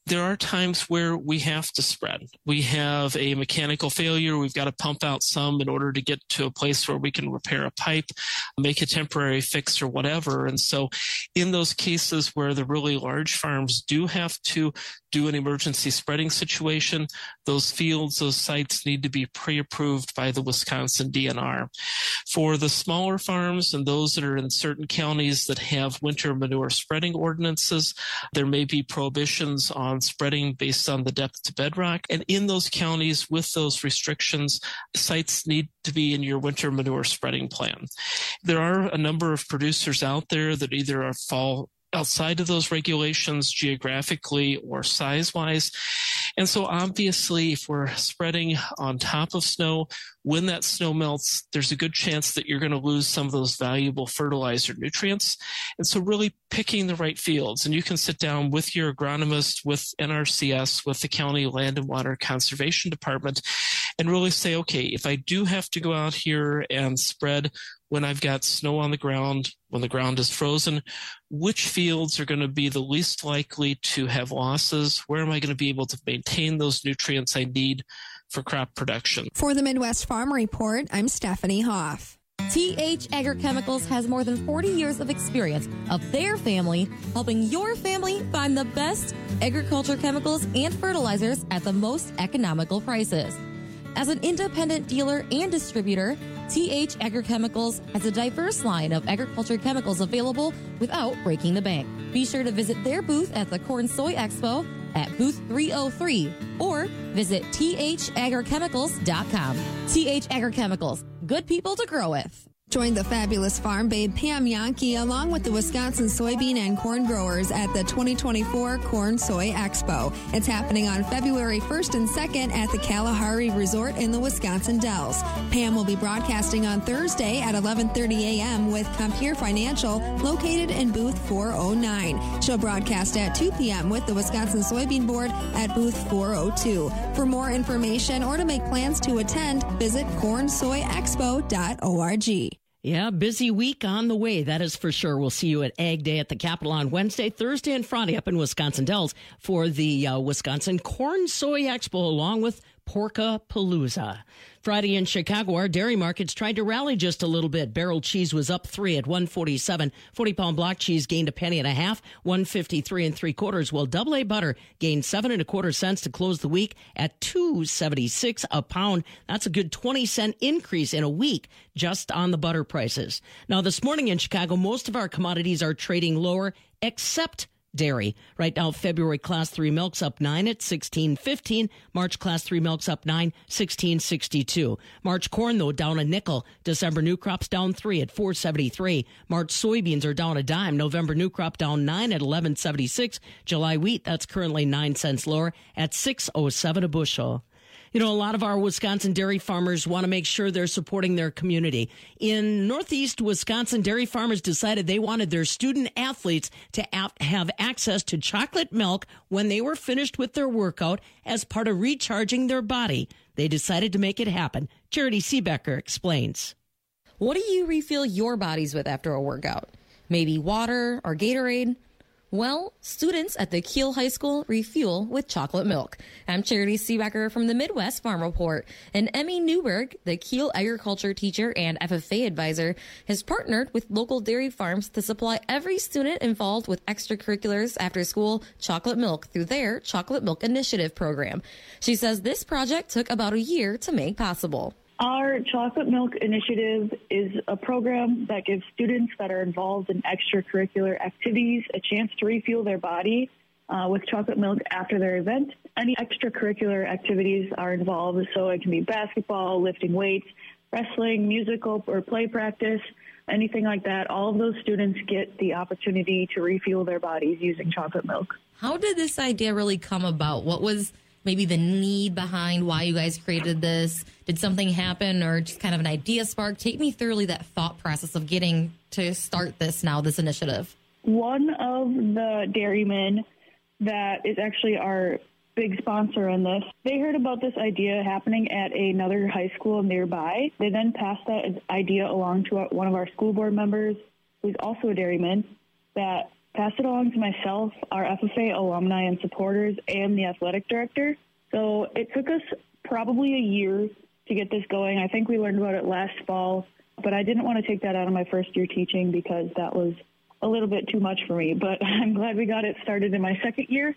There are times where we have to spread. We have a mechanical failure. We've got to pump out some in order to get to a place where we can repair a pipe, make a temporary fix or whatever. And so in those cases where the really large farms do have to do an emergency spreading situation, those fields, those sites need to be pre-approved by the Wisconsin DNR. For the smaller farms and those that are in certain counties that have winter manure spreading ordinances, there may be prohibitions on spreading based on the depth to bedrock. And in those counties with those restrictions, sites need to be in your winter manure spreading plan. There are a number of producers out there that either fall outside of those regulations geographically or size-wise. And so obviously, if we're spreading on top of snow, when that snow melts, there's a good chance that you're going to lose some of those valuable fertilizer nutrients. And so really picking the right fields. And you can sit down with your agronomist, with NRCS, with the County Land and Water Conservation Department, and really say, okay, if I do have to go out here and spread when I've got snow on the ground, when the ground is frozen, which fields are going to be the least likely to have losses? Where am I going to be able to maintain those nutrients I need for crop production? For the Midwest Farm Report, I'm Stephanie Hoff. TH Agrochemicals has more than 40 years of experience of their family helping your family find the best agriculture chemicals and fertilizers at the most economical prices. As an independent dealer and distributor, TH Agrochemicals has a diverse line of agriculture chemicals available without breaking the bank. Be sure to visit their booth at the Corn Soy Expo at booth 303 or visit thagrochemicals.com. TH Agrochemicals, good people to grow with. Join the fabulous farm babe Pam Yankee along with the Wisconsin soybean and corn growers at the 2024 Corn Soy Expo. It's happening on February 1st and 2nd at the Kalahari Resort in the Wisconsin Dells. Pam will be broadcasting on Thursday at 11:30 a.m. with Compeer Financial located in booth 409. She'll broadcast at 2 p.m. with the Wisconsin Soybean Board at booth 402. For more information or to make plans to attend, visit cornsoyexpo.org. Yeah, busy week on the way, that is for sure. We'll see you at Ag Day at the Capitol on Wednesday, Thursday, and Friday up in Wisconsin Dells for the Wisconsin Corn Soy Expo along with Porkapalooza. Friday in Chicago, our dairy markets tried to rally just a little bit. Barrel cheese was up 3 at $1.47. 40-pound block cheese gained a penny and a half, $1.53 3/4. While Double A butter gained 7 1/4 cents to close the week at $2.76 a pound. That's a good 20-cent increase in a week just on the butter prices. Now, this morning in Chicago, most of our commodities are trading lower except dairy. Right now, February Class 3 milk's up 9 at $16.15. March Class 3 milk's up 9, $16.62. March corn, though, down a nickel. December new crop's down 3 at $4.73. March soybeans are down a dime. November new crop down 9 at $11.76. July wheat, that's currently 9 cents lower at $6.07 a bushel. You know, a lot of our Wisconsin dairy farmers want to make sure they're supporting their community. In Northeast Wisconsin, dairy farmers decided they wanted their student athletes to have access to chocolate milk when they were finished with their workout as part of recharging their body. They decided to make it happen. Charity Seebecker explains. What do you refill your bodies with after a workout? Maybe water or Gatorade? Well, students at the Kiel High School refuel with chocolate milk. I'm Charity Seebecker from the Midwest Farm Report. And Emmy Newberg, the Kiel agriculture teacher and FFA advisor, has partnered with local dairy farms to supply every student involved with extracurriculars after school chocolate milk through their Chocolate Milk Initiative program. She says this project took about a year to make possible. Our Chocolate Milk Initiative is a program that gives students that are involved in extracurricular activities a chance to refuel their body with chocolate milk after their event. Any extracurricular activities are involved, so it can be basketball, lifting weights, wrestling, musical or play practice, anything like that. All of those students get the opportunity to refuel their bodies using chocolate milk. How did this idea really come about? What was maybe the need behind why you guys created this? Did something happen or just kind of an idea spark? Take me through that thought process of getting to start this initiative. One of the dairymen that is actually our big sponsor in this, they heard about this idea happening at another high school nearby. They then passed that idea along to one of our school board members, who's also a dairyman, that pass it along to myself, our FFA alumni and supporters, and the athletic director. So it took us probably a year to get this going. I think we learned about it last fall, but I didn't want to take that out of my first year teaching because that was a little bit too much for me. But I'm glad we got it started in my second year.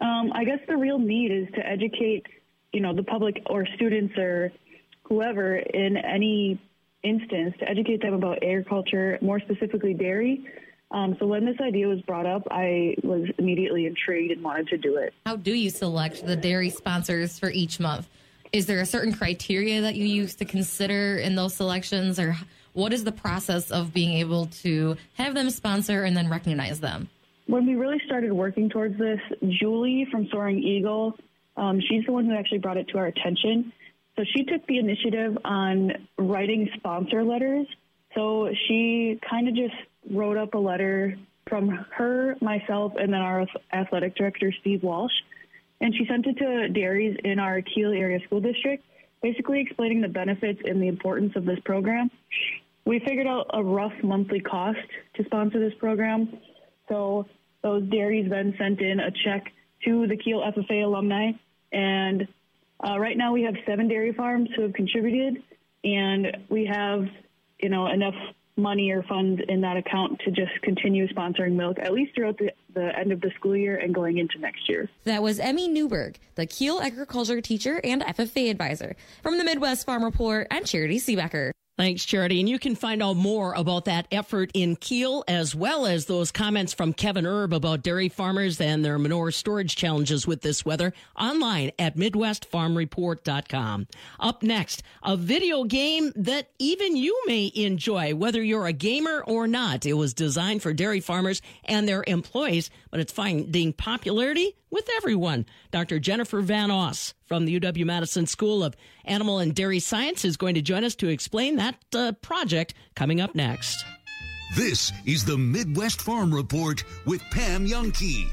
I guess the real need is to educate, the public or students or whoever in any instance, to educate them about agriculture, more specifically dairy. So when this idea was brought up, I was immediately intrigued and wanted to do it. How do you select the dairy sponsors for each month? Is there a certain criteria that you use to consider in those selections, or what is the process of being able to have them sponsor and then recognize them? When we really started working towards this, Julie from Soaring Eagle, she's the one who actually brought it to our attention. So she took the initiative on writing sponsor letters. So she kind of just wrote up a letter from her, myself, and then our athletic director, Steve Walsh. And she sent it to dairies in our Kiel area school district, basically explaining the benefits and the importance of this program. We figured out a rough monthly cost to sponsor this program. So those dairies then sent in a check to the Kiel FFA alumni. And right now we have 7 dairy farms who have contributed, and we have, enough money or funds in that account to just continue sponsoring milk, at least throughout the end of the school year and going into next year. That was Emmy Newberg, the Kiel agriculture teacher and FFA advisor. From the Midwest Farm Report, I'm Charity Seebecker. Thanks, Charity. And you can find out more about that effort in Kiel, as well as those comments from Kevin Erb about dairy farmers and their manure storage challenges with this weather online at MidwestFarmReport.com. Up next, a video game that even you may enjoy, whether you're a gamer or not. It was designed for dairy farmers and their employees, but it's finding popularity with everyone. Dr. Jennifer Van Oss from the UW-Madison School of Animal and Dairy Science is going to join us to explain that project coming up next. This is the Midwest Farm Report with Pam Youngkey.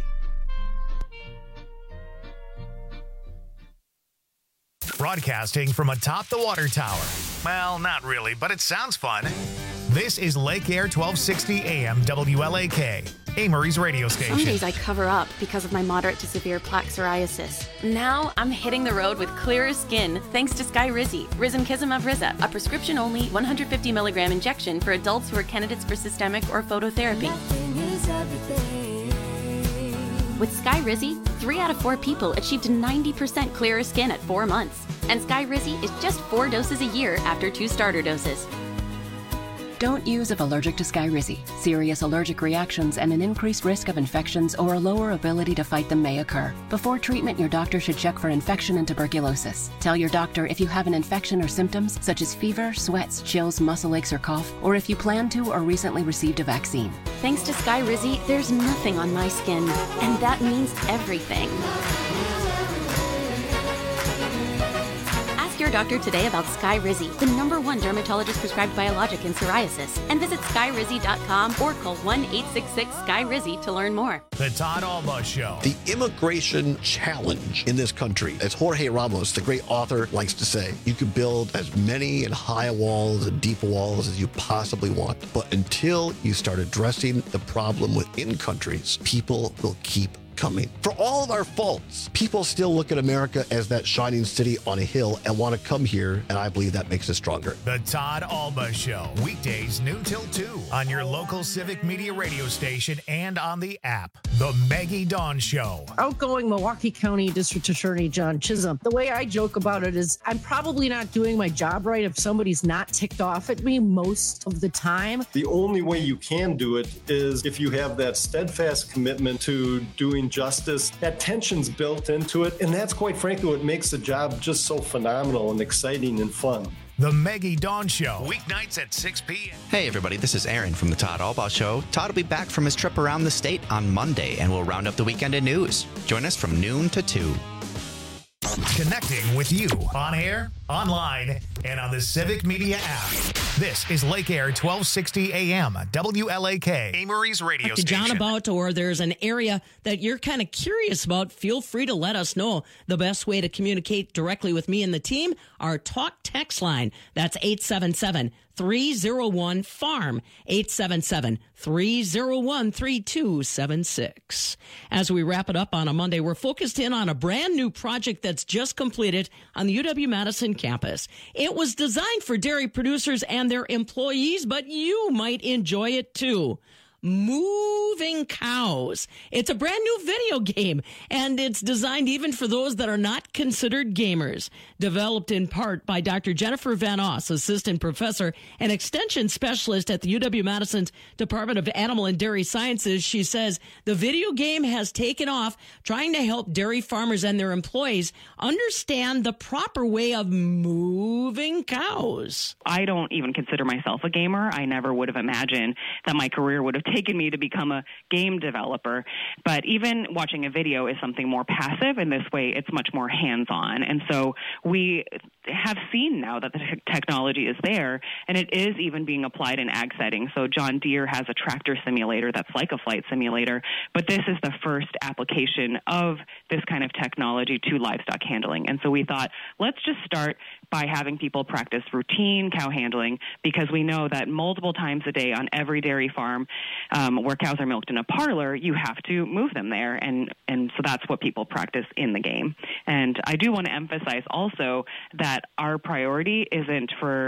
Broadcasting from atop the water tower. Well, not really, but it sounds fun. This is Lake Air 1260 AM WLAK, Amory's radio station. Some days I cover up because of my moderate to severe plaque psoriasis. Now I'm hitting the road with clearer skin thanks to Skyrizi, Risankizumab Riza, a prescription-only 150 milligram injection for adults who are candidates for systemic or phototherapy. With Skyrizi, 3 out of 4 people achieved 90% clearer skin at 4 months. And Skyrizi is just 4 doses a year after 2 starter doses. Don't use if allergic to Skyrizi. Serious allergic reactions and an increased risk of infections or a lower ability to fight them may occur. Before treatment, your doctor should check for infection and tuberculosis. Tell your doctor if you have an infection or symptoms such as fever, sweats, chills, muscle aches, or cough, or if you plan to or recently received a vaccine. Thanks to Skyrizi, there's nothing on my skin, and that means everything. Your doctor today about Skyrizi, the #1 dermatologist prescribed biologic in psoriasis, and visit skyrizi.com or call 1-866-SKYRIZI to learn more. The Todd Alba Show. The immigration challenge in this country, as Jorge Ramos, the great author, likes to say, you can build as many and high walls and deep walls as you possibly want, but until you start addressing the problem within countries, people will keep coming. For all of our faults, people still look at America as that shining city on a hill and want to come here, and I believe that makes us stronger. The Todd Alba Show, weekdays noon till 2 on your local Civic Media radio station and on the app. The Maggie Dawn Show. Outgoing Milwaukee County District Attorney John Chisholm. The way I joke about it is I'm probably not doing my job right if somebody's not ticked off at me most of the time. The only way you can do it is if you have that steadfast commitment to doing justice. That tension's built into it, and that's quite frankly what makes the job just so phenomenal and exciting and fun. The Maggie Dawn Show, weeknights at 6 p.m. Hey everybody, this is Aaron from the Todd Alba Show. Todd will be back from his trip around the state on Monday, and we'll round up the weekend in news. Join us from noon to 2. Connecting with you on air, online, and on the Civic Media app. This is Lake Air 1260 AM, WLAK, Amory's radio station. John about, or there's an area that you're kind of curious about, feel free to let us know. The best way to communicate directly with me and the team, our talk text line. That's 877 877-301-FARM, 877-301-3276. As we wrap it up on a Monday, we're focused in on a brand new project that's just completed on the UW-Madison campus. It was designed for dairy producers and their employees, but you might enjoy it too. Moving Cows. It's a brand new video game, and it's designed even for those that are not considered gamers. Developed in part by Dr. Jennifer Van Oss, assistant professor and extension specialist at the UW-Madison's Department of Animal and Dairy Sciences, she says the video game has taken off, trying to help dairy farmers and their employees understand the proper way of moving cows. I don't even consider myself a gamer. I never would have imagined that my career would have taken me to become a game developer. But even watching a video is something more passive. In this way, it's much more hands-on. And so we have seen now that the technology is there, and it is even being applied in ag settings. So John Deere has a tractor simulator that's like a flight simulator, but this is the first application of this kind of technology to livestock handling. And so we thought, let's just start by having people practice routine cow handling, because we know that multiple times a day on every dairy farm where cows are milked in a parlor, you have to move them there. And so that's what people practice in the game. And I do want to emphasize also that our priority isn't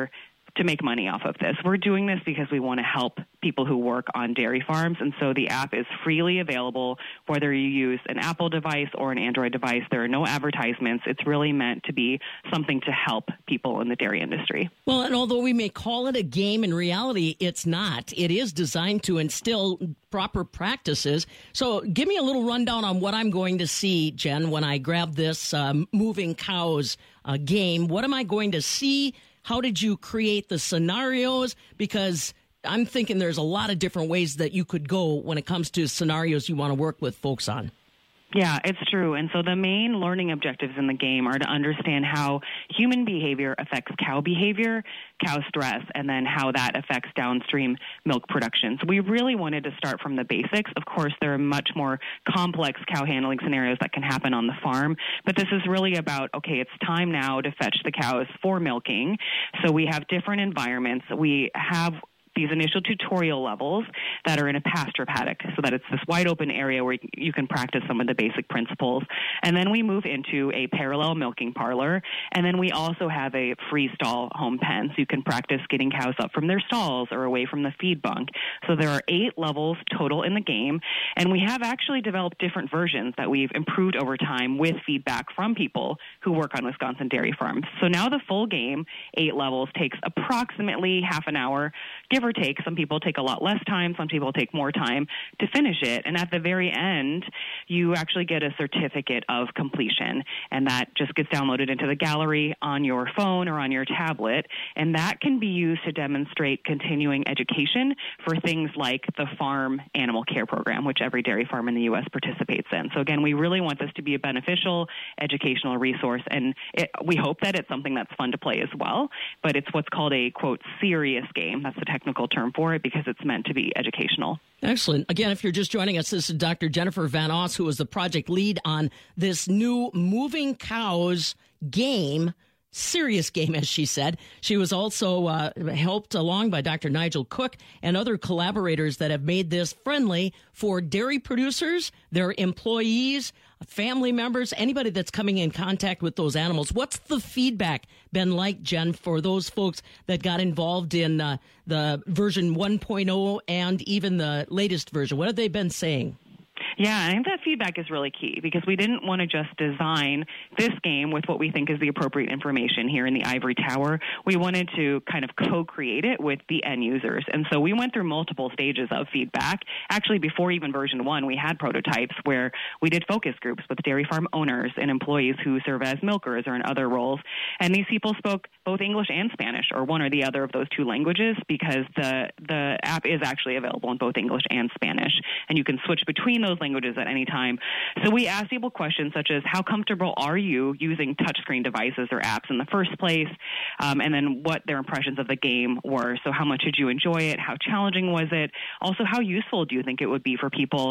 to make money off of this. We're doing this because we want to help people who work on dairy farms, and so the app is freely available, whether you use an Apple device or an Android device. There are no advertisements. It's really meant to be something to help people in the dairy industry. Well, and although we may call it a game, in reality, it's not. It is designed to instill proper practices. So give me a little rundown on what I'm going to see, Jen, when I grab this Moving Cows game. What am I going to see? How did you create the scenarios? Because I'm thinking there's a lot of different ways that you could go when it comes to scenarios you want to work with folks on. Yeah, it's true. And so the main learning objectives in the game are to understand how human behavior affects cow behavior, cow stress, and then how that affects downstream milk production. So we really wanted to start from the basics. Of course, there are much more complex cow handling scenarios that can happen on the farm, but this is really about, okay, it's time now to fetch the cows for milking. So we have different environments. We have these initial tutorial levels that are in a pasture paddock, so that it's this wide open area where you can practice some of the basic principles. And then we move into a parallel milking parlor, and then we also have a free stall home pen, so you can practice getting cows up from their stalls or away from the feed bunk. So there are 8 levels total in the game, and we have actually developed different versions that we've improved over time with feedback from people who work on Wisconsin dairy farms. So now the full game, 8 levels, takes approximately half an hour, give or take. Some people take a lot less time, some people take more time to finish it. And at the very end, you actually get a certificate of completion, and that just gets downloaded into the gallery on your phone or on your tablet, and that can be used to demonstrate continuing education for things like the farm animal care program, which every dairy farm in the U.S. participates in. So again, we really want this to be a beneficial educational resource, and we hope that it's something that's fun to play as well, but it's what's called a, quote, serious game. That's the technical term for it, because it's meant to be educational. Excellent. Again, if you're just joining us, this is Dr. Jennifer Van Oss, who is the project lead on this new Moving Cows game. Serious game, as she said. She was also helped along by Dr. Nigel Cook and other collaborators that have made this friendly for dairy producers, their employees, family members, anybody that's coming in contact with those animals. What's the feedback been like, Jen, for those folks that got involved in the version 1.0 and even the latest version? What have they been saying? Yeah, I think that feedback is really key, because we didn't want to just design this game with what we think is the appropriate information here in the ivory tower. We wanted to kind of co-create it with the end users. And so we went through multiple stages of feedback. Actually, before even version 1, we had prototypes where we did focus groups with dairy farm owners and employees who serve as milkers or in other roles. And these people spoke both English and Spanish, or one or the other of those 2 languages, because the app is actually available in both English and Spanish. And you can switch between those languages at any time. So we asked people questions such as, how comfortable are you using touchscreen devices or apps in the first place? And then what their impressions of the game were. So how much did you enjoy it? How challenging was it? Also, how useful do you think it would be for people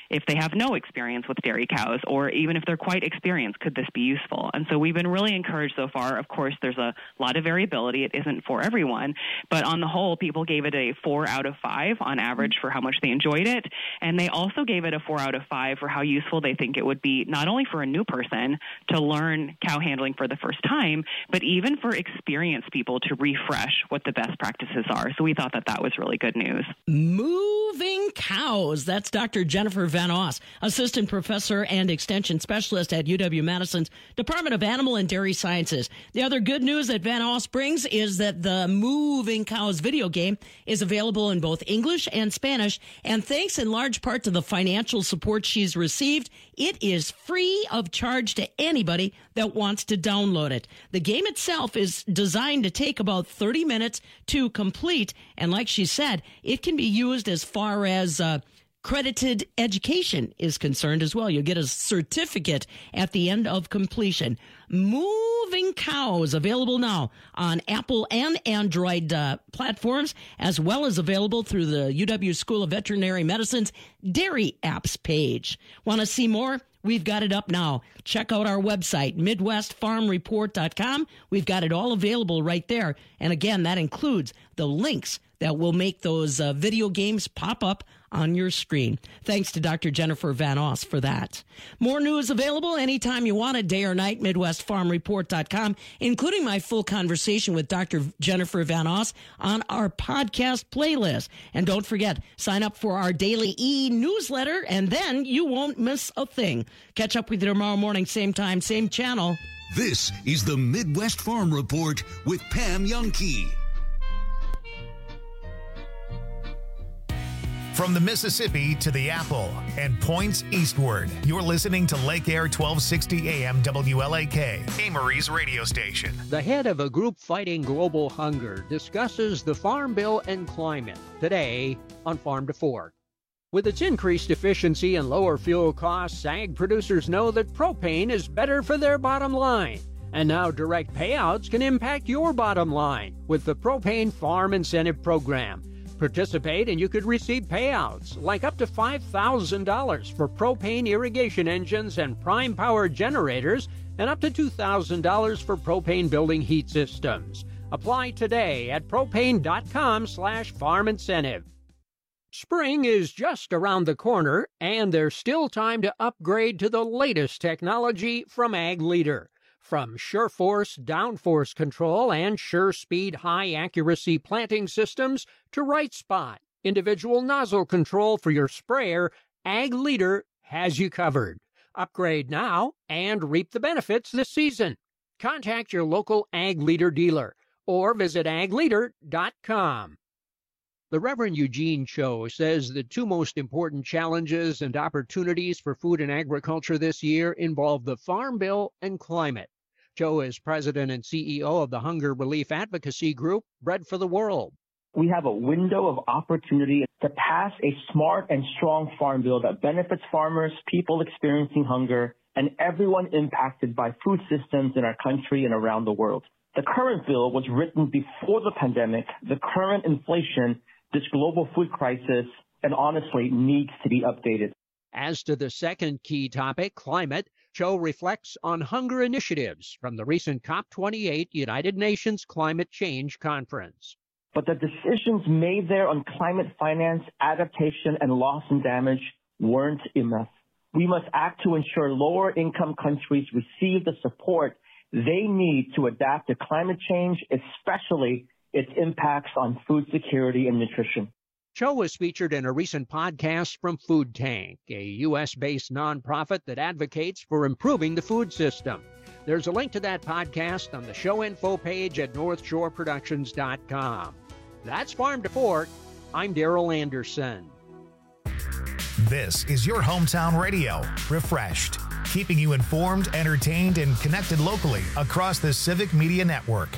if they have no experience with dairy cows, or even if they're quite experienced, could this be useful? And so we've been really encouraged so far. Of course, there's a lot of variability. It isn't for everyone, but on the whole, people gave it a 4 out of 5 on average for how much they enjoyed it. And they also gave it a 4 out of 5 for how useful they think it would be, not only for a new person to learn cow handling for the first time, but even for experienced people to refresh what the best practices are. So we thought that that was really good news. Moving cows. That's Dr. Jennifer Van Oss, assistant professor and extension specialist at UW-Madison's Department of Animal and Dairy Sciences. The other good news that Van Oss brings is that the Moving Cows video game is available in both English and Spanish, and thanks in large part to the financial support she's received, it is free of charge to anybody that wants to download it. The game itself is designed to take about 30 minutes to complete, and like she said, it can be used as far as credited education is concerned as well. You'll get a certificate at the end of completion. Moving Cows, available now on Apple and Android platforms, as well as available through the UW School of Veterinary Medicine's Dairy Apps page. Want to see more? We've got it up now. Check out our website, MidwestFarmReport.com. We've got it all available right there. And again, that includes the links that will make those video games pop up on your screen. Thanks to Dr. Jennifer Van Oss for that. More news available anytime you want it, day or night, MidwestFarmReport.com, including my full conversation with Dr. Jennifer Van Oss on our podcast playlist. And don't forget, sign up for our daily e-newsletter, and then you won't miss a thing. Catch up with you tomorrow morning, same time, same channel. This is the Midwest Farm Report with Pam Youngkey. From the Mississippi to the Apple and points eastward, you're listening to Lake Air 1260 AM WLAK, Amory's radio station. The head of a group fighting global hunger discusses the Farm Bill and climate today on Farm to Fork. With its increased efficiency and lower fuel costs, ag producers know that propane is better for their bottom line. And now direct payouts can impact your bottom line with the Propane Farm Incentive Program. Participate and you could receive payouts like up to $5,000 for propane irrigation engines and prime power generators and up to $2,000 for propane building heat systems. Apply today at propane.com/farm incentive. Spring is just around the corner and there's still time to upgrade to the latest technology from Ag Leader. From SureForce downforce control and SureSpeed high-accuracy planting systems to Right Spot, individual nozzle control for your sprayer, Ag Leader has you covered. Upgrade now and reap the benefits this season. Contact your local Ag Leader dealer or visit agleader.com. The Reverend Eugene Cho says the two most important challenges and opportunities for food and agriculture this year involve the Farm Bill and climate. Cho is president and CEO of the hunger relief advocacy group, Bread for the World. We have a window of opportunity to pass a smart and strong farm bill that benefits farmers, people experiencing hunger, and everyone impacted by food systems in our country and around the world. The current bill was written before the pandemic, the current inflation, this global food crisis, and honestly needs to be updated. As to the second key topic, climate, Cho reflects on hunger initiatives from the recent COP28 United Nations Climate Change Conference. But the decisions made there on climate finance, adaptation, and loss and damage weren't enough. We must act to ensure lower-income countries receive the support they need to adapt to climate change, especially its impacts on food security and nutrition. Cho was featured in a recent podcast from Food Tank, a U.S.-based nonprofit that advocates for improving the food system. There's a link to that podcast on the show info page at northshoreproductions.com. That's Farm to Fork. I'm Darrell Anderson. This is your hometown radio, refreshed, keeping you informed, entertained, and connected locally across the Civic Media Network.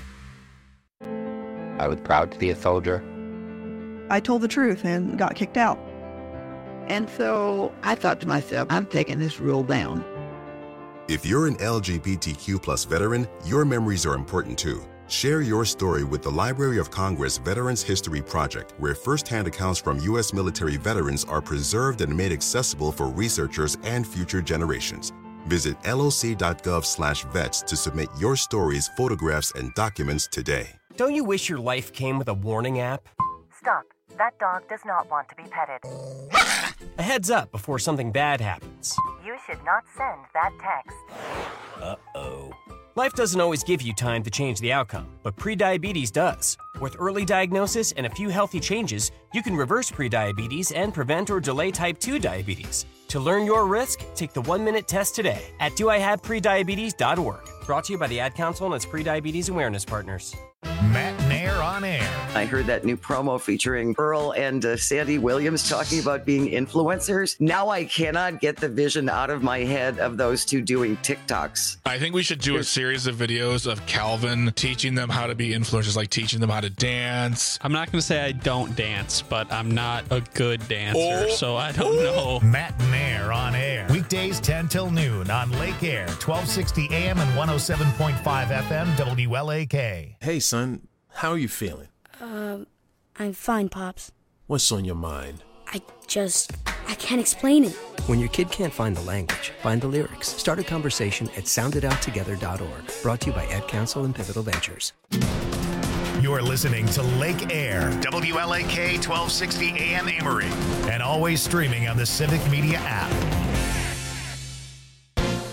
I was proud to be a soldier. I told the truth and got kicked out. And so I thought to myself, I'm taking this rule down. If you're an LGBTQ+ veteran, your memories are important too. Share your story with the Library of Congress Veterans History Project, where firsthand accounts from U.S. military veterans are preserved and made accessible for researchers and future generations. Visit loc.gov/vets to submit your stories, photographs, and documents today. Don't you wish your life came with a warning app? Stop. That dog does not want to be petted. A heads up before something bad happens. You should not send that text. Uh-oh. Life doesn't always give you time to change the outcome, but prediabetes does. With early diagnosis and a few healthy changes, you can reverse prediabetes and prevent or delay type 2 diabetes. To learn your risk, take the 1-minute test today at doihaveprediabetes.org. Brought to you by the Ad Council and its prediabetes awareness partners. Matt Nair on air. I heard that new promo featuring Earl and Sandy Williams talking about being influencers. Now I cannot get the vision out of my head of those two doing TikToks. I think we should do a series of videos of Calvin teaching them how to be influencers, like teaching them how to dance. I'm not going to say I don't dance, but I'm not a good dancer, so I don't know. Matt Nair on air. Weekdays 10 till noon on Lake Air, 1260 AM and 107.5 FM WLAK. Hey, son, how are you feeling? I'm fine, Pops. What's on your mind? I can't explain it. When your kid can't find the language, find the lyrics. Start a conversation at sounditouttogether.org. Brought to you by Ad Council and Pivotal Ventures. You're listening to Lake Air, WLAK 1260 AM Amory, and always streaming on the Civic Media app.